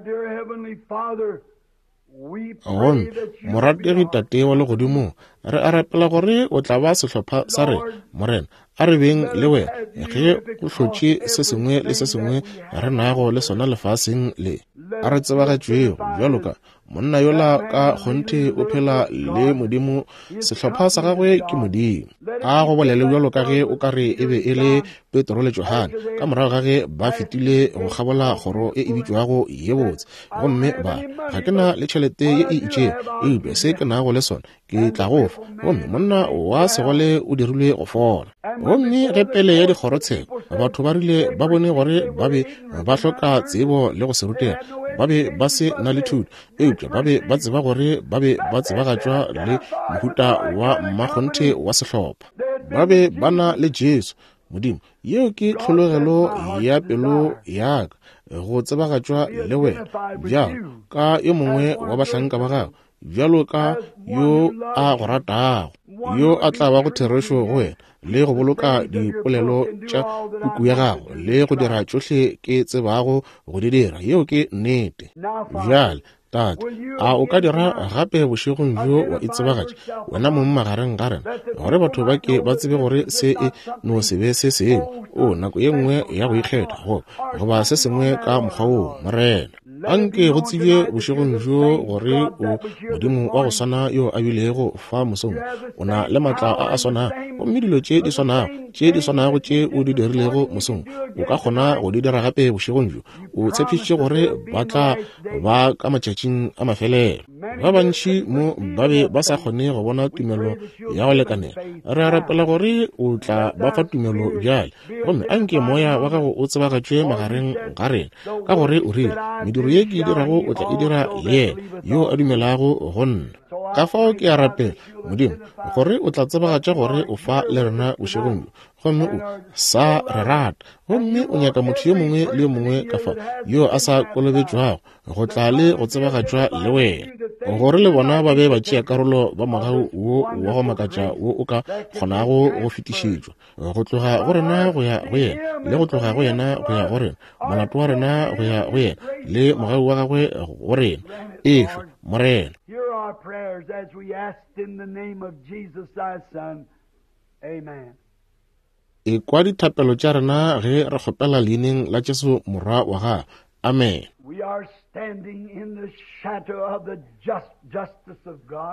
S2: Gomme morategi tate wa legodimo re a rapela gore o tla ba sehlopha sa rena morena a re beng le wena ge o hlotše se sengwe le se sengwe re nago le sona lefaseng le a re tsebagatšwego bjalo ka monna yola ka kgonthe o phela le Modimo sehlopha sa gagwe ke Modimo. A go bolele bjalo ka ge o ka re e be e le Petro le Johane ka morago ga ge ba fetile go kgabola kgoro e bitšwago ye botse gomme ba ga ke na le tšhelete ye e itšeng eupša se ke nago le sona ke tla go fa gomme monna wa segole o dirilwe go fola. Gomme ge pele ya dikgorotsheko batho ba rile ba bone gore ba be ba hloka tsebo le go se rutega ba be ba se na le thuto eupša ba be ba tseba gore ba be ba tsebagatšwa le mohuta wa mmakgonthe wa sehlopha ba be ba na le Jesu Modimo yeo ke tlhologelo ya pelo ya ka go tsebagatšwa le wena bjalo ka yo mongwe wa bahlanka ba gago bjalo ka yo a go ratago yo a tla ba go therešo go wena le go boloka dipolelo tša kuku ya gago le go dira tšohle ke tsebago go di dira yeo ke nnete. Bjale tate a o ka dira gape bošegong jo wa itsebagatša wena mo magareng ga rena gore batho ba ke ba tsebe gore se e no se be se sengwe nako ye nngwe ya go ikgetha goba se sengwe ka mokgwa woo morena. anke go tsebje bošegong jo gore o modimo wa go swana yo a bilego fa mosong o na le matla a swana gomme dilo tše di swanago tše o di dirilego mosong o ka kgona go di dira gape bošegong jo o tshepišitše gore ba tla ba ka matšatšing a mafelelo ba bantši mo ba be ba sa kgone go bona tumelo ya go lekanela re a rapela gore o tla ba fa tumelo bjale gomme anke moya wa gago o tsebagatšwe magareng ga rena ka gore o rile mediro ye ke e dirago o tla e dira le yena yo a dumelago go nna ka fao ke a rapela modimo gore o tla tsebagatša gore o fa le rena bošegong gomme o sa re rata gomme o nyaka motho yo mongwe le yo mongwe ka fa yo a sa kolobetšwago go tla le go tsebagatšwa le wena gore le bona ba be ba tšea karolo ba mogau wo wa go makatša wo o ka kgonago go fetišetšwa go tloga go rena go ya go yena le go tloga go yena go ya go rena molato wa rena go ya go yena le mogau wa gagwe go rena efe morena.
S1: Hear our prayers as we ask in the name of Jesus thy Son. Amen.
S2: E kwa dithapelo tša rena ge re kgopela leineng la Jesu morwa wa ga. Amen.
S1: We are standing in the shadow of the justice of God.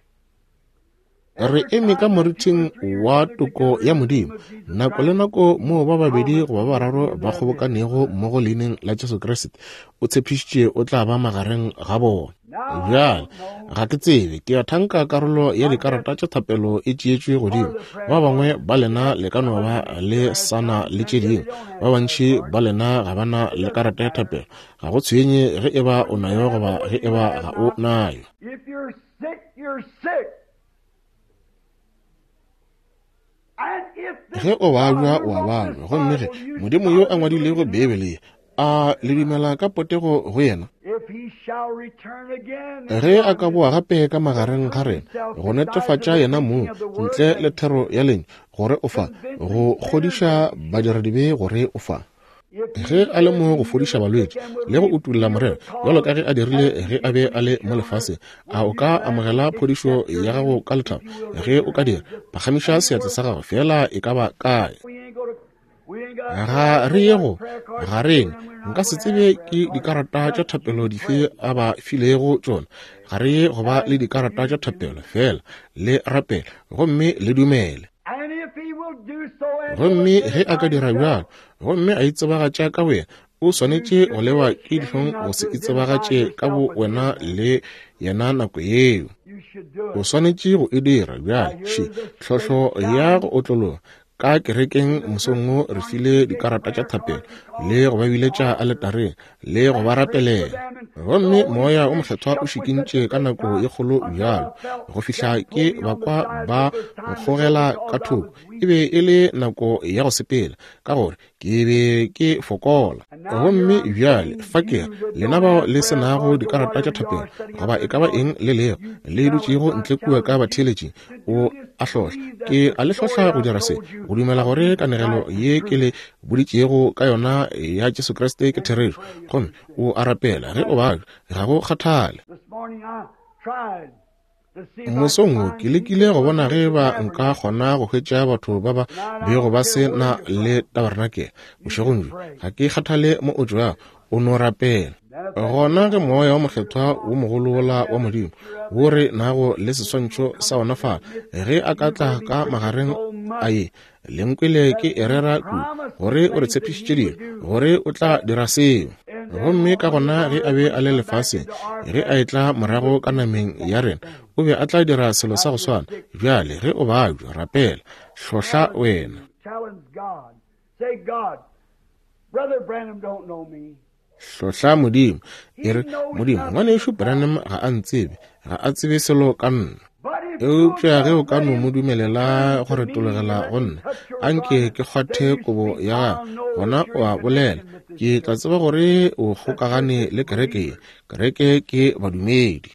S2: Re eme ka morithing wa toko ya modimo nako le nako mo ba babedi go ba bararo ba kgobokanego mo go leineng la Jesu Kriste o tshepišitše o tla ba magareng ga bona bjale ga ke tsebe ke a thanka karolo ya dikarata tša thapelo e tšeetšwe godimo ba bangwe ba lena le ka no ba le sana le tše dingwe ba bantši ba lena ga bana le karata ya thapelo ga go tshwenye ge e ba o nayo goba ge e ba ga o nayo.
S1: If you're sick, you're sick.
S2: Ge o balwa wa balwa gomme ge modimo yo a ngwadilego Bibele a le dumela ka potego go yena ge a ka boa gape ka magareng ga rena go netefatša yena mo ntle le thero ya leng gore o fa go kgodiša badiredi gore o fa ge a le mo go fodiša balwetši le go utulla morero jalo ka ge a dirile ge a be a le mo lefase a o ka amogela phodišo ya gago ka lethabo ge o ka dira pagamiša seatla sa gago fela e ka ba kae ga re yego ga rena nka se tsebe ke dikarata tša thapelo dife a ba filego tšona ga re ye go ba le dikarata tša thapelo fela le rapela gomme le dumele gomme ge a ka dira bjalo gomme a itsebagatša ka wena o swanetše go lewa ke difeng go se itsebagatše ka bo wena le yena nako yeo o swanetše go e dira bjale tlhohlo ya go otlologa ka kerekeng mosongo re file dikarata tša thapelo le go ba biletša aletareng le go ba rapelela gomme moya o mokgethwa o šikintše ka nako ye kgolo bjalo go fihla ke bakwa ba nkgogela ka thoko e be e le nako ya go sepela ka gore ke be ke fokola gomme bjale fa ke lena bao le senago dikarata tša thapelo goba e ka ba eng le lego le dutšego ntle kua ka batheletši o a hlohla ke a le hlohla go dira se go dumela gore kanegelo ye ke le boditšego ka yona ya Jesu Kriste ke therešo gomme o a rapela ge o ba ga go kgathale mosong ke lekile go bona ge ba nka kgona go hwetša batho ba ba bego ba se na le tabernakele bošegong ga ke kgathale mo o tšwa o no rapela gona ge moya wa mokgethwa wo mogolola wa modimo wo re nago le seswantšho sa ona fala ge a ka tla ka magareng a ye lenkwele ke erera ku gore o re tshepišitše dilo gore o tla dira seo gomme ka gona ge a be a le lefase ge a etla morago ka nameng ya rena o be a tla dira selo sa go swana bjale ge o bajwa rapela hlohla wena hlohla modimo e re modimo ngwane ešo Branham ga a ntsebe ga a tsebe selo ka nna eupša ge o ka no mo dumelela go retologela go nna anke ke kgwathe kobo ya gona o a bolela ke tla tseba gore o kgokagane le kereke ke badumedi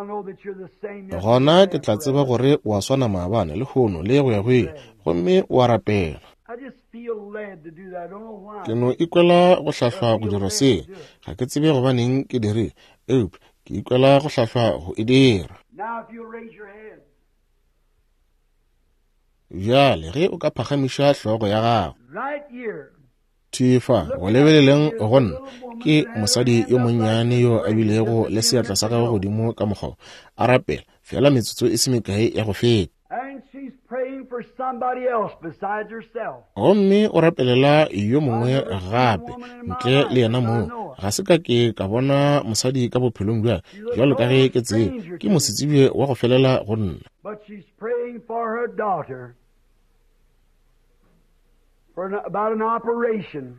S2: gona ke tla tseba gore o a swana maabane le kgono le go ya goe gomme o a rapela ke no ikwela go hlahlwa go dira se ga ke tsebe go baneng ke dire eupša ke ikwela go hlahlwa go e dira bjale ge o ka phagamiša hlogo ya gago Tifa go lebeleleng gon ke mosadi yo monnyane yo a bilego le seatla sa gagwe godimo ka mogao a rapela fela metsotso e se mekae ya go feta.
S1: And she's praying for somebody else besides herself.
S2: Gomme o rapelela yo mongwe gape ntle le yena mo. Ga se ka ke ka bona mosadi ka bophelong bja jalo ka ge ke tsebe ke mosetsibe wa go felela go nna.
S1: But she's praying for her daughter about an operation.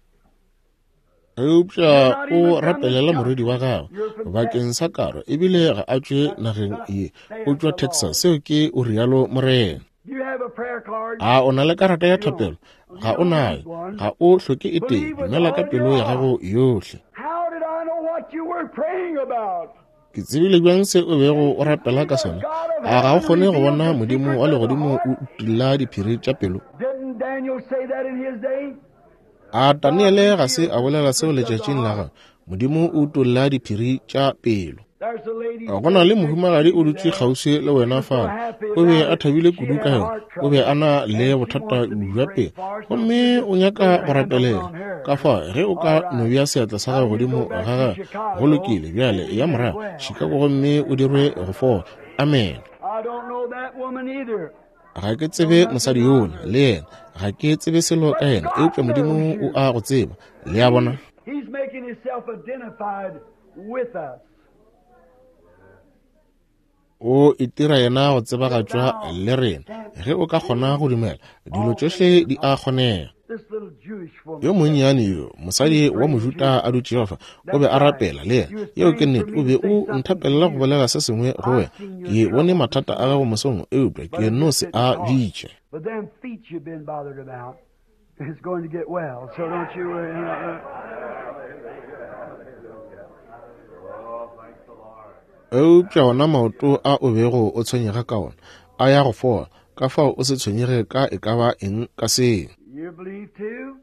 S2: Eupša o rapelela moredi wa gagwe bakeng sa karo ebile ga a tswe nageng e o tswa Texas seo ke o rialo morena.
S1: Do you have a prayer card?
S2: A o na le karata ya thapelo? Ga o nayo. Ga o hloke e teng. Dumela ka pelo ya gago yohle.
S1: How did I know what you were praying about?
S2: Ke tsebile bjang se o bego o rapela ka sona. A ga o kgone go bona modimo wa legodimo o utila diphiri tša pelo.
S1: Didn't Daniel say that in his day?
S2: A Daniele ga se a bolela seo letšatšing la gagwe. Modimo o utolla diphiri tša pelo.
S1: There's a lady.
S2: Go na le mohumagadi o dutse kgauswi le wena fa o be a thabile kudu ka yona o be a na le bothata bja pelo gomme o nyaka go rapelela ka fa ge o ka no bja seatla sa gagwe godimo ga gagwe go lokile bjale ya morago Chicago gomme o dirwe go fola. Amen.
S1: I don't know that woman either.
S2: Ga ke tsebe mosadi yola le yena ga ke tsebe selo ka yena eupša modimo o a go tseba le ya bona.
S1: He's making himself identified with us.
S2: O itira yena go tsebagatšwa le rena ge o ka kgona go dumela dilo tšohle di a kgonega.
S1: This little Jewish woman.
S2: Yo monnyane yo mosadi wa mojuta a dutše fa o be a rapela le yena yeo ke nnete o be o nthapelela go bolela se sengwe go wena ke bone mathata a gago mosong eupša ke no se a bitše.
S1: But them feet you've been bothered about is going to get well. So don't you
S2: Eupša ona maoto a o bego o tshwenyega ka ona a ya go fola ka fao o se tshwenyege ka e ka ba eng ka seng.
S1: You believe too?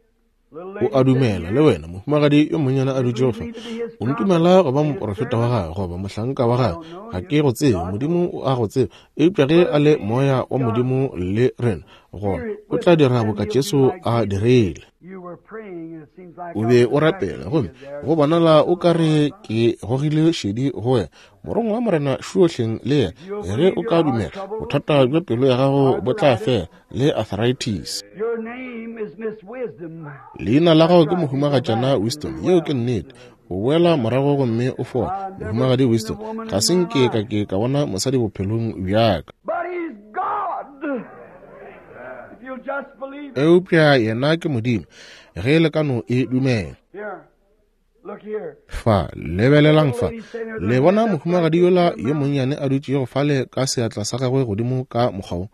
S2: O a dumela le wena mohumagadi yo monnyane a dutše fa o ntumela go ba moprofeta wa gagwe goba mohlanka wa gagwe ga ke go tsebe modimo o a go tseba eupša ge a le moya wa modimo le rena gona o tla dira boka Jesu a dirile.
S1: You were praying and it seems like
S2: O be o rapela gomme go bonala o ka re ke gogile šedi go wena morong wa morena šohleng le yena ge o ka dumela bothata bja pelo ya gago bo tla fela le arthritis.
S1: your name is Miss Wisdom.
S2: Leina la gago ke mohumagatšana Wisdom yeo ke nnete o boela morago gomme o fola mohumagadi Wisdom ga se nke ka bona mosadi bophelong bjaka.
S1: But he's God. If you'll just believe it.
S2: Eupša yena ke modimo ge le kano e dumela.
S1: Here. Look here.
S2: Fa lebelelang fa le bona mohumagadi yola yo monnyane a dutše go fale ka seatla sa gagwe godimo ka mogao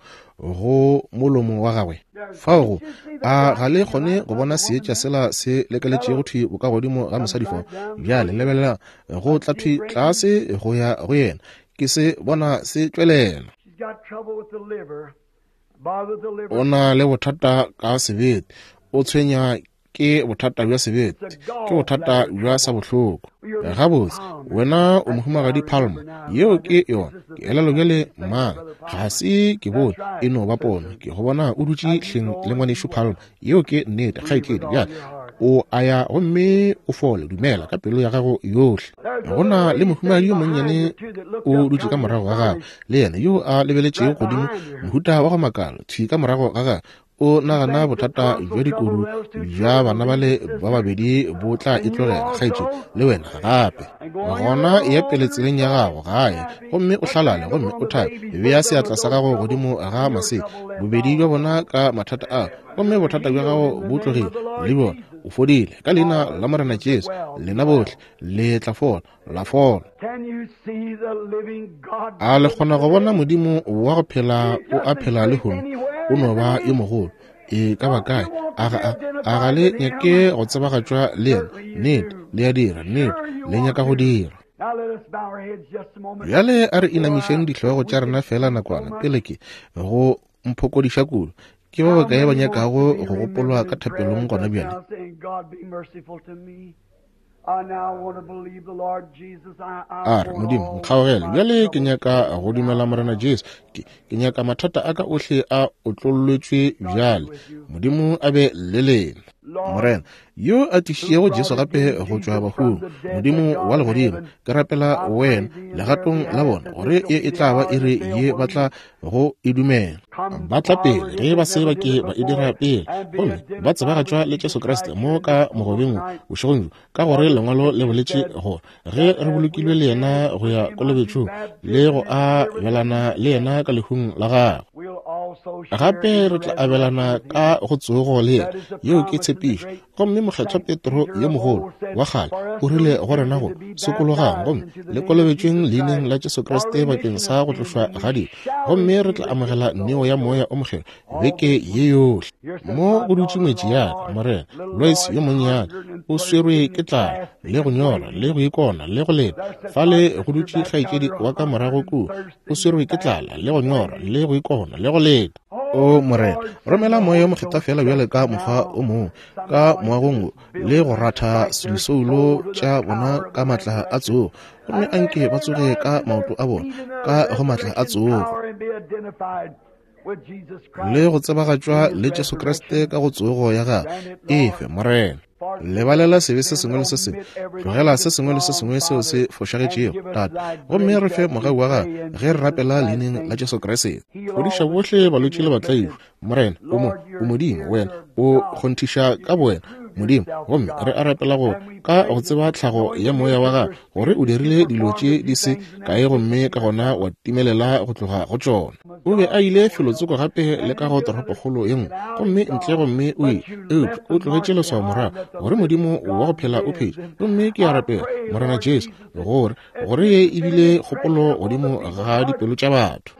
S2: go molomo wa gagwe fao go a ga le kgone go bona seetša sela se lekeletše go thwi o ka godimo ga mosadi fao bjale lebelela go tla thwi tlase go ya go yena ke se bona se tšwelela.
S1: She's got trouble with the liver. Bother with the liver.
S2: O na le bothata ka sebete o tshwenya ke bothata bja sebete ke bothata bja sa bohloko gabotse wena o mohumagadi Palma yeo ke yona ke elelo bjale mang ga se ke bone e no ba pono ke go bona o dutše hleng le ngwanešo Palma yeo ke nnete kgaetledi bjale o aya gomme o fole dumela ka pelo ya gago yohle. Go na le mohumagadi yo monnyane o dutše ka morago ga gagwe le yena yo a lebeletšego godimo mohuta wa go makala thwi ka morago ga gagwe o nagana bothata bja dikodu bja bana bale ba babedi bo tla itlogela kgaetše le wena gape gona e epele tseleng ya gago gae gomme o hlalale gomme o thabe ebe ya seatla sa gago godimo ga mase bobedi bja bona ka mathata a gomme bothata bja gago bo tlogile le bona o fodile ka leina la morena Jesu lena bohle le tla fola la fola.
S1: Can you see the living God?
S2: A le kgona go bona modimo wa go phela o a phela le hono o no ba e mogolo e ka ba kae a ga le nyake go tsebagatšwa le yena nnete le ya dira nnete le nyaka go dira.
S1: Now let us bow our heads just a moment.
S2: Bjale a re inamišeng ditlhogo tša rena fela nakwana pele ke go mphokodiša kudu ke ba bakae ba nyakago go gopolwa ka thapelong gona bjale.
S1: God be merciful to me. I now want to believe the Lord Jesus.
S2: A re modimo nkgaogele bjale ke nyaka go dumela morena Jesu ke nyaka mathata a ka ohle a o tlollwetšwe bjale modimo a be le lena. morena yo a tišiego Jesu gape go tšwa bafung modimo wa legodimo ke rapela wena legatong la bona gore e tla ba e re ye ba tla go e dumela ba tla pele ge ba se ba ke ba e dira pele gomme ba tsebagatšwa le Jesu Kriste mo ka mogobeng bošegong ka gore lengwalo le boletše gore ge re bolokilwe le yena go ya kolobetšong le go a belana le yena ka lehung la gagwe gape re tla abelana ka go tsogo le yena yeo ke tshepišo gomme mokgethwa Petro yo mogolo wa gale o rile go rena go sekologang gomme le kolobetšweng leineng la Jesu Kriste bakeng sa go tlošwa gadi gomme re tla amogela neo ya moya o mogelo beke ye yohle mo go dutše metši yaka morena Lois yo monnyane o swerwe ke tlala le go nyora le go ikona le go leta fale go dutše kgaetšedi wa ka morago kudu o swerwe ke tlala le go nyora le go ikona le go leta o morena romela moya o mokgethwa fela bjale ka mokgwa o mongwe ka moagong le go ratha lesoulo tša bona ka matla a tsogo gomme anke ba tsoge ka maoto a bona ka go matla a tsogo le go tsebagatšwa le Jesu Kriste ka go tsogo ya ga efe morena lebalela sebe se sengwe le se sengwe tlogela se sengwe le se sengwe seo se fošagetšego tata gomme re fe mogau wa ga ge re rapela leineng la Jesu Kriste fodiša bohle balwetši le batlaišwa morena o modimo wena o kgonthiša ka bowena modimo gomme re a rapela go ka go tseba tlhago ya moya wa ga gore o dirile dilo tše di se kae gomme ka gona wa timelela go tloga go tšona o be a ile felotsoko gape le ka go toropokgolo ye nngwe gomme ntle gomme o tlogetše leswao morago gore modimo wa go phela o phedi gomme ke a rapela morena Jesu gore ye ebile kgopolo godimo ga dipelo tša batho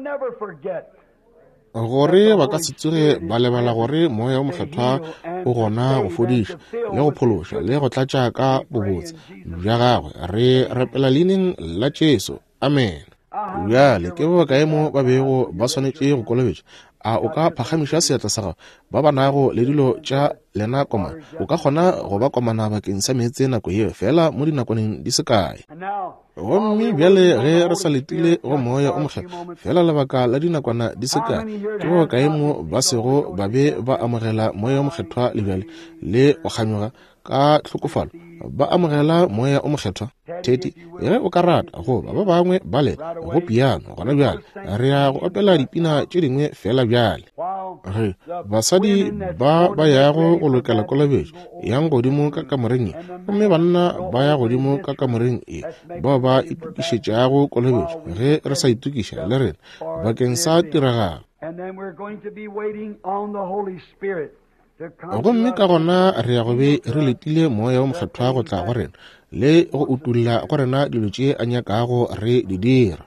S2: gore ba ka se tsoge ba lebala gore moya o mokgethwa o gona go fodiša le go phološa le go tlatša ka bobotse bja gagwe re rapela leineng la Jesu amen bjale ke ba kaemo ba bego ba swanetše go kolobetša a o ka phagamiša seatla sa gago ba banago le dilo tša lena komana o ka kgona go ba komana bakeng sa meetse nako yeo fela mo dinakoneng di se kae gomme bjale ge re sa letile go moya o mokgethwa fela lebaka la dinakwana di se kae ke ba kaemo ba sego ba be ba amogela moya o mokgethwa le bjale le go kganyoga ka tlhokofalo ba amogela moya o mokgethwa theti ge o ka rata goba ba bangwe ba le go piano gona bjale re ya go opela dipina tše dingwe fela bjale basadi ba yago go lokela kolobetšo yang godimo ka kamoreng e gomme banna ba ya godimo ka kamoreng e ba itukišetšago kolobetšo ge re sa itukiša le rena bakeng sa tiragalo gomme ka gona re ya go be re letile moya o mokgethwa go tla go rena le go utulla go rena dilo tše a nyakago re di dira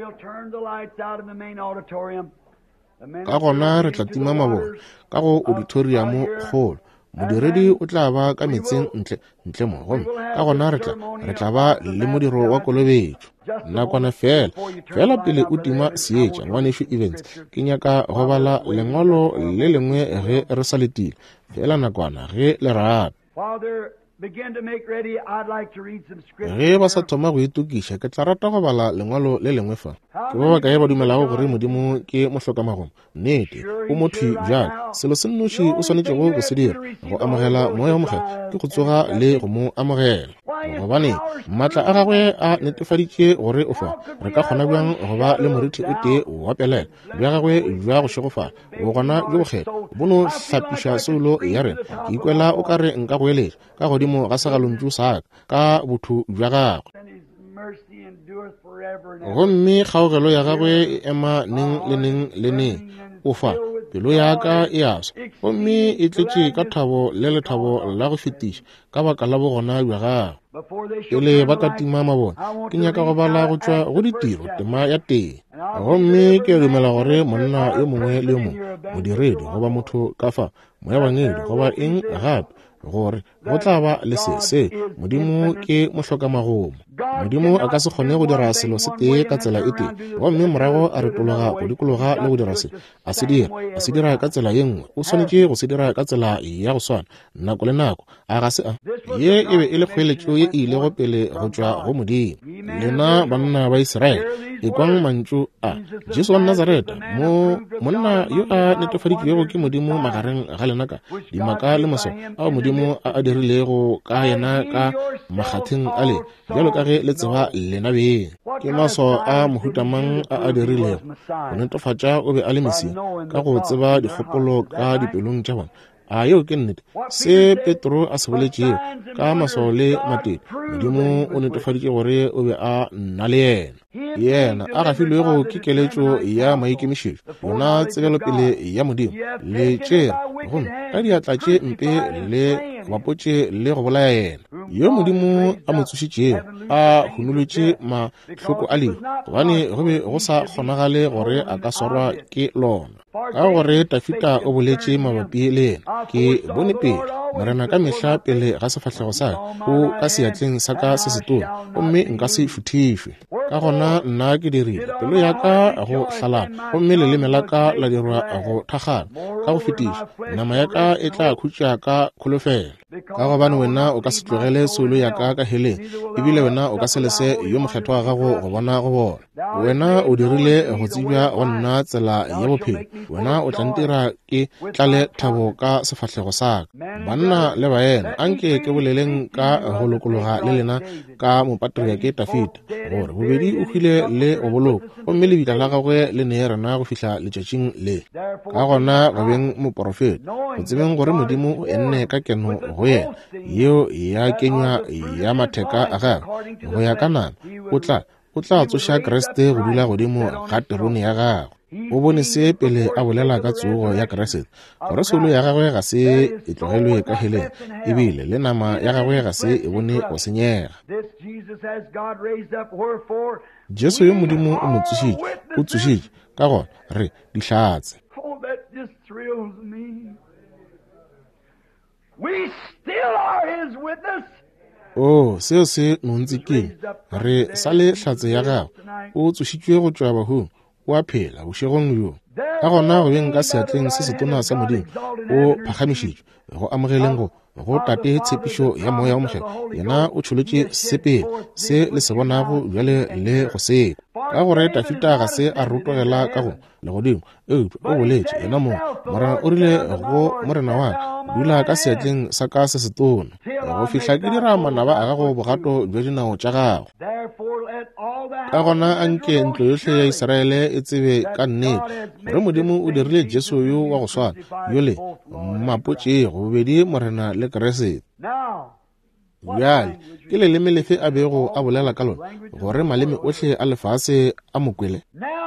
S2: ka gona re tla tima mabone ka go auditoriamo kgolo modiredi o tla ba ka metseng ntle mo gomme ka gona re tla ba le modiro wa kolobetšo nakwana fela pele o tima seetša ngwaneso events ke nyaka go bala lengwalo le lengwe ge re sa letile fela nakwana ge le rata ge ba sa thoma go itukiša ke tla rata go bala lengwalo le lengwe fa ke ba ba kae ba dumelago gore modimo ke mohlokamagong nnete o motho bjale selo se nnoši o swanetšego go se dira go amogela moya o mogelo ke go tsoga le go mo amogela gobane maatla a gagwe a netefaditše gore o fa re ka kgona bjang go ba le moriti o tee wa pelela bja gagwe bja go šegofala bo gona bjo bokgela bo no hlapiša solo ya rena ke ikwela o ka re nka go eletša ka godimo ga segalontšu saka ka botho bja gagwe gomme kgaogelo ya gagwe e ema neng le neng le neng o fa pelo yaka e aswa gomme e tletše ka thabo le lethabo la go fetiša ka baka la bogona bja gagwe pele ba ka tima mabone ke nyaka go bala go tšwa go ditiro tema ya teng gomme ke dumela gore monna yo mongwe le yo mongwe modiredi goba motho ka fa moya bangedi goba eng gape gore go tla ba le se modimo ke mohloka-magomo. Modimo a ka se kgone go dira selo se tee ka tsela e tee, gomme morago a retologa go dikologa le go dira se a se dira ka tsela ye nngwe. O swanetše go se dira ka tsela ya go swana nako le nako. A ga se a ye e be e le kgoeletšo ye e ile go pele go tšwa go Modimo. Lena banna ba Israele ekwang mantšu a Jesu wa Nazareta, monna yo a netefaditšwego ke Modimo magareng ga lena ka dimaka le maso ao Modimo a dirilego ka yena ka makgatheng a le, bjalo ka ge le tseba lena beng. Ke maso a mohutamang a dirilego go netefatša o be a le Mesia ka go tseba dikgopolo ka dipelong tša bona. A yeo ke nnete se Petro a se boletšego ka maso le matete. Modimo o netefaditše gore o be a nna le yena a gafilwego ke keletšo ya maikemišetšo, yona tsebelopele ya Modimo le tšere gomme ka diatla tše mpe le bapotše le go bolaya yena, yo Modimo a mo tsošitšego a hunolotše mahloko a lehu, gobane go be go sa kgonagale gore a ka swarwa ke lona. Ka gore Tafita o boletše mabapi le yena, ke bone pele morena ka mehla pele ga sefahlego sa o ka seatleng sa ka se setona, gomme nka se futhišwe. Ka gona nna ke dirile pelo ya ka go hlalana, gomme leleme la ka la dirwa go thagana ka go fetiša. Nama ya ka e tla khutša ka kholofelo, ka gobane wena o ka se tlogele solo ya ka heleng, ebile wena o ka se lese yo mokgetho wa gago go bona go bona. Wena o dirile go tsebja wa nna tsela ya bophelo, wena o tla ntira ke tlale thabo ka sefahlego sa ka. Banna le baena anke ke boleleng ka go lokologa le lena ka mopatriake Tafita gore bobedi o hwile le o boloko, gomme lebitla la gagwe le nee rena go fihla letšatšing le. Ka gona go beng moprofeta, go tsebeng gore Modimo o enne ka keno go yena yeo ya kenywa ya matheka a gagwe go ya ka nama, o tla tsoša Kriste go dula godimo ga terone ya gagwe. O bone se pele a bolela ka tsogo ya Kriste gore solo ya gagwe ga se e tlogelwe ka heleng, ebile le nama ya gagwe ga se e bone go senyega. Jesu yo Modimo o mo tsošitše ka gore re dihlatse. Seo se nontse keng re sa le hlatse ya gago o tsošitšwe go tšwa bahong, o a phela bošegong yo. Ka gona go beng ka seatleng se setona sa Modimo o phagamišitšwe go amogeleng go tate tshepišo ya moya o mokgethwa, yena o tšholetše sepele se le se bonago bjale le go seka. Ka gore Tafita ga se a rotogela ka go legodimo o boletše yena morena o rile go morena wa dula ka seatleng sa ka se setona go fihla ke dira manaba a gago bogato bja dinao tša gago. Ka gona anke ntlo yohle ya Israele e tsebe ka nnete gore Modimo o dirile Jesu yo wa go swana yole mapotšego bobedi morena le Kriste. Bjale ke leleme lefe a bego a bolela ka lona gore maleme ohle a lefase a mokwele.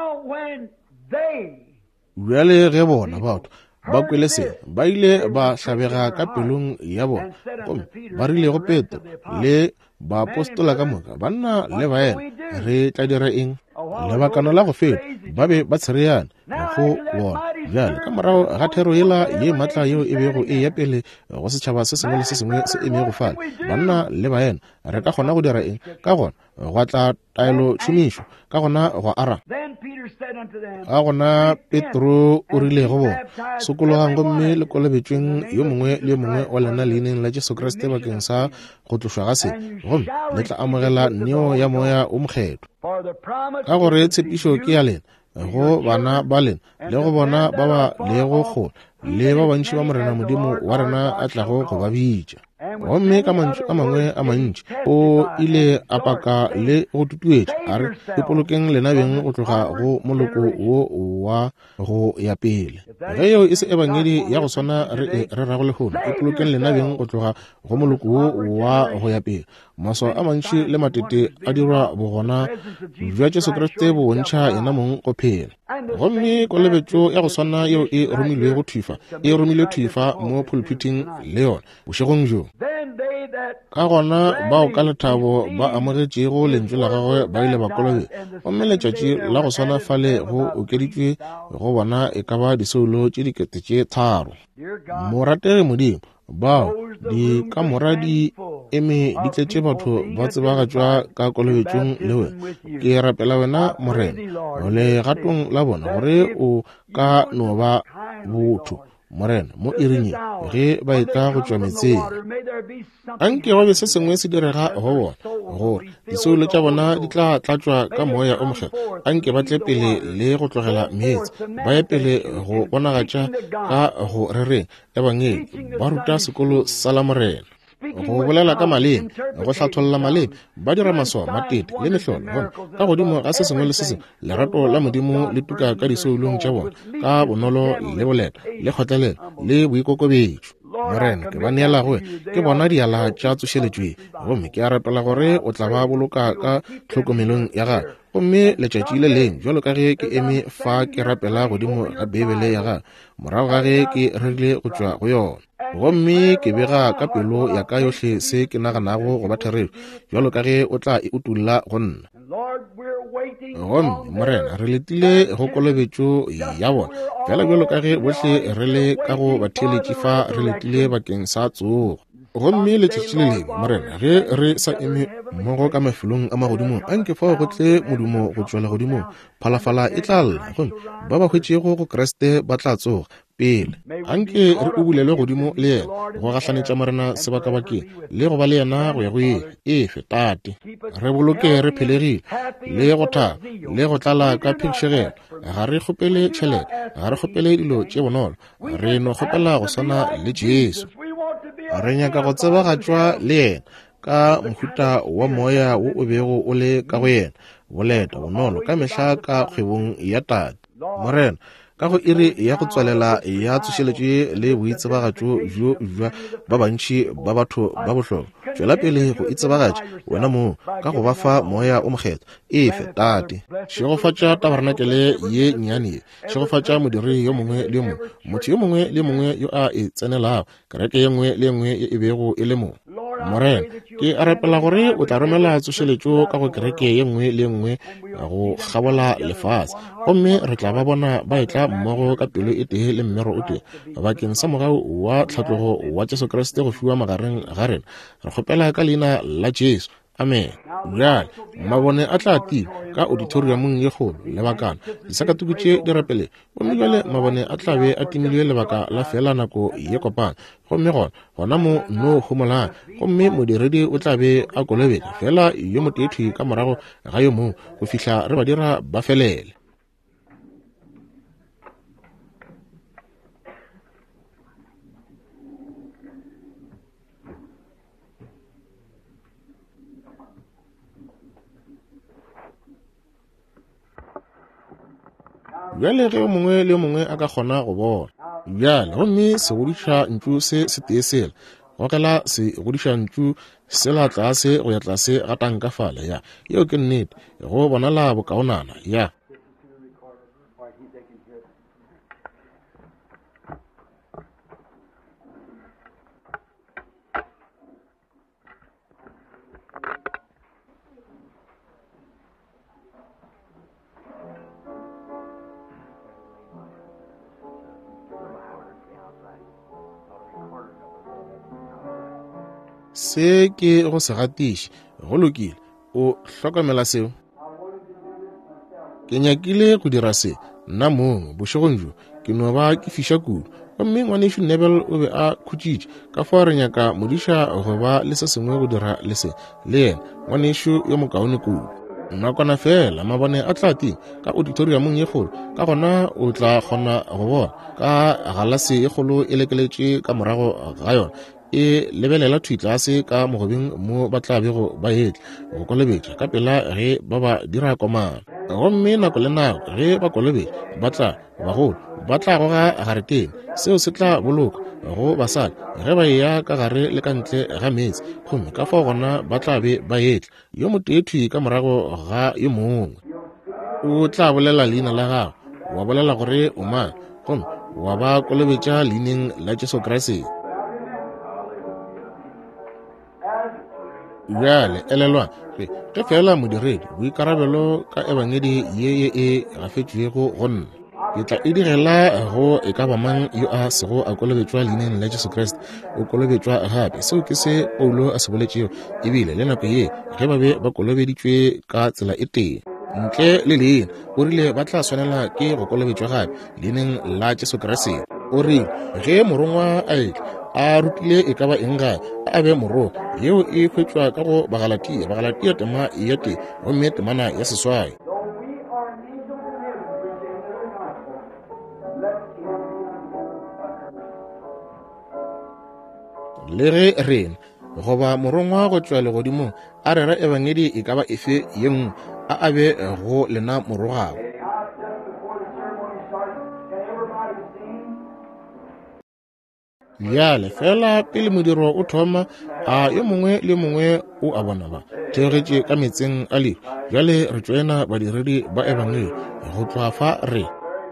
S2: Bjale ge bona batho ba kwele se ba ile ba hlabega ka pelong ya bona, gomme ba rile go Petro le baapostola ka moka, banna le baena re tla dira eng? Lebakana la go feta ba be ba tshereyana go bona. Bjale ka morago ga thero yela ye matla yeo e bego e ya pele go setšhaba se sengwe le se sengwe se eme go fala, banna le baena re ka kgona go dira eng? Ka gona go tla taelo tšhomišo, ka gona go ara. Ka gona Petro o rile go bona, sokologang gomme le kolobetšweng yo mongwe le yo mongwe wa lena leineng la Jesu Kriste bakeng sa go tlošwa ga se, gomme le tla amogela neo ya moya o mokgethwa. Ka gore tshepišo ke ya lena go bana ba lena le go bona ba ba lego kgole le ba bantši ba morena Modimo wa rena a tlago go ba bitša. Gomme ka mantšu a mangwe a mantši o ile a paka le go tutuetša a re ipolokeng lena beng go tloga go moloko wo wa go ya pele. Ge yeo e se ebangedi ya go swana re rago lehono, ipolokeng lena beng go tloga go moloko wo wa go ya pele. Maso a mantši le matete a dirwa bogona bja Jesu Kriste bo bontšha yena mong go phela. Gomme kolobetšo ya go swana yeo e romilwe thuifa mo pulpiting le yona bošegong jo. Ka gona bao ka lethabo ba amogetšego lentswe la gagwe ba ile ba kolobe, gomme letšatši la go swana fale go okeditšwe go bona e ka ba disoulo tše dikete tše 3. Moratege Modimo bao di ka mora di eme di tletse batho ba tsebagatšwa ka kolobetšong le we ke rapela wena Morena o le gatong la bona gore o ka no ba botho Morena mo irinye ge ba etla go tšwa metseng anke wa be se sengwe se direga go bona gore disoulo tša bona di tla tlatšwa ka moya o mogela anke ba tle pele le go tlogela meetse ba ye pele go bonagatša ka go rereng ebangedi ba ruta sekolo sa la Morena go bolela ka maleme go hlatholla maleme ba dira maso matete le mehlolo ka godimo ga se sengwe le se sengwe lerato la modimo le tuka ka disoulong tša bona ka bonolo le boleta le kgotlelelo le boikokobetšo Morena ke ba neelago ke bona diala tša tsošeletšwe gomme ke a rapela gore o tla ba boloka ka tlhokomelong ya gae gomme letšatši le leng jalo ka ge ke eme fa ke rapela godimo ga Bibele ya gae morago ga ge ke rerile go tšwa go yona gomme ke bega ka pelo ya ka yohle se ke naganago go ba therero jalo ka ge o tla e utulla go nna gomme Morena re letile go kolobetšo ya bona fela jalo ka ge bohle re le ka go batheeletši fa re letile bakeng sa tsogo gomme letšatši le leng Morena ge re sa eme mmogo ka mafelong a magodimong anke fao go tle modumo go tšwela godimong phalafala e tla lla gomme ba ba hwetšego go Kreste ba tla tsoga pele anke re o bulele godimo le yena go gahlanetša Morena sebakabakeng le go ba le yena go ya go efe tate re boloke re phelegile le go thaba le go tlala ka phekšegelo ga re kgopele tšhelete ga re kgopele dilo tše bonolo re no kgopela go swana le Jesu re nyaka go tsebagatšwa le yena ka mohuta wa moya wo o bego o le ka go yena boleta bonolo ka mehla ka kgwebong ya tate Morena ka go iri ya go tswalela ya tsošeletše le boitsebagatšo jo jwa ba bantši ba batho ba bohlokwa tšwela pele go itsebagatša wena moo ka go ba fa moya o mokgetho efe tate šegofatša tabaranakele ye nnyane šegofatša modiri yo mongwe le yo mongwe motho yo mongwe le mongwe yo a e tsenelago kereke ye nngwe le nngwe ye e bego e le moo Morena ke a rapela gore o tla romela tsošeletšo ka go kereke ye nngwe le nngwe go gabola lefase gomme re tla ba bona ba etla mmogo ka pelo e tee le mmero o tee bakeng sa mogao wa tlhatlogo wa Jesu Kriste go fiwa magareng ga rena re kgopela ka leina la Jesu amen bjale mabone a tla tima ka auditoriumong ye kgolo lebakana disakatokotše di rapele gomme bjale mabone a tla be a timilwe lebaka la fela nako ye kopana gomme gona mo no homolang gomme modiredi o tla be a kolobetša fela yo moteethwi ka morago ga yo moo go fihla re ba dira ba felele bjale ge mongwe le mongwe a ka kgona go bona bjale gomme se godiša ntšu se tee sela gokela se godiša ntšu sela tlase go ya tlase ga tankafala ya yeo ke nnete go bonala bokaonana ya se ke go se gatiše go lokile o hlokomela seo ke nyakile go dira se nna mongwe bošegong jo ke no ba ke fiša kudu gomme ngwanešo Nebel o be a khutšitše ka fao re nyaka modiša go ba le se sengwe go dira le se le yena ngwanešo yo mokaone kudu nakwana fela mabone a tla ting ka auditoriumong ye kgolo ka gona o tla kgona go bona ka galase ye kgolo e lekeletše ka morago ga yona e lebelela thuitlase ka mogobeng mo ba tla bego ba etla go kolobetša ka pela ge ba ba dira komana gomme nako le nako ge ba kolobetša ba tla bagolo ba tla goga gareteng seo se tla boloka go basadi ge ba eya ka gare le ka ntle ga meetse gomme ka fao gona ba tla be ba etla yo moteethwi ka morago ga yo mongwe o tla bolela leina la gago wa bolela gore o mang gomme wa ba kolobetša leineng la Jesu Kriste bjale elelwa ge fela modiredi boikarabelo ka ebangedi ye e gafetšwego go nna ke tla e direla go e ka ba mang yo a sego a kolobetšwa leineng la Jesu Kriste o kolobetšwa gape. Seo ke se Paulo a se boletšego, ebile le nako ye ge ba be ba kolobeditšwe ka tsela e teng ntle le leina. O rile ba tla swanela ke go kolobetšwa gape leineng la Jesu Kriste. O re ge morongwa a rutile e ka ba eng gae a be moro yeo e hwetšwa ka go Bagalatia tema ya te gomme temana ya seswai. Le ge rena goba morongwa go tšwa legodimong a rera ebangedi e ka ba efe ye nngwe a abe go lena morogago. Bjale fela pele modiro o thoma a yo mongwe le mongwe o a bona ba theogetše ka metseng a le bjale re tšwena badiredi ba ebangedi go tloa fa re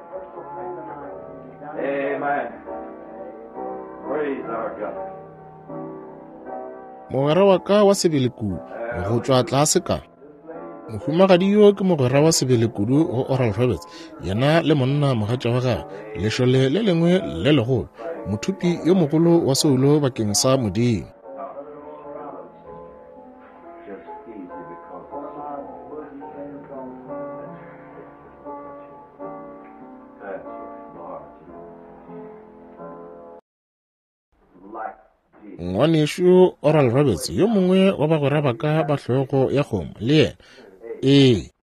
S2: mogwera wa ka wa sebelekudu go tšwa tlase ka mohumagadi yo ke mogwera wa sebelekudu go Oral Roberts, yena le monna mogatša wa gagwe lešole le lengwe le legolo, mothupi yo mogolo wa seulo bakeng sa Modimo. Ngwanesho Oral Roberts yo mongwe wa bagwera ba ka ba hlogo ya kgomo le yena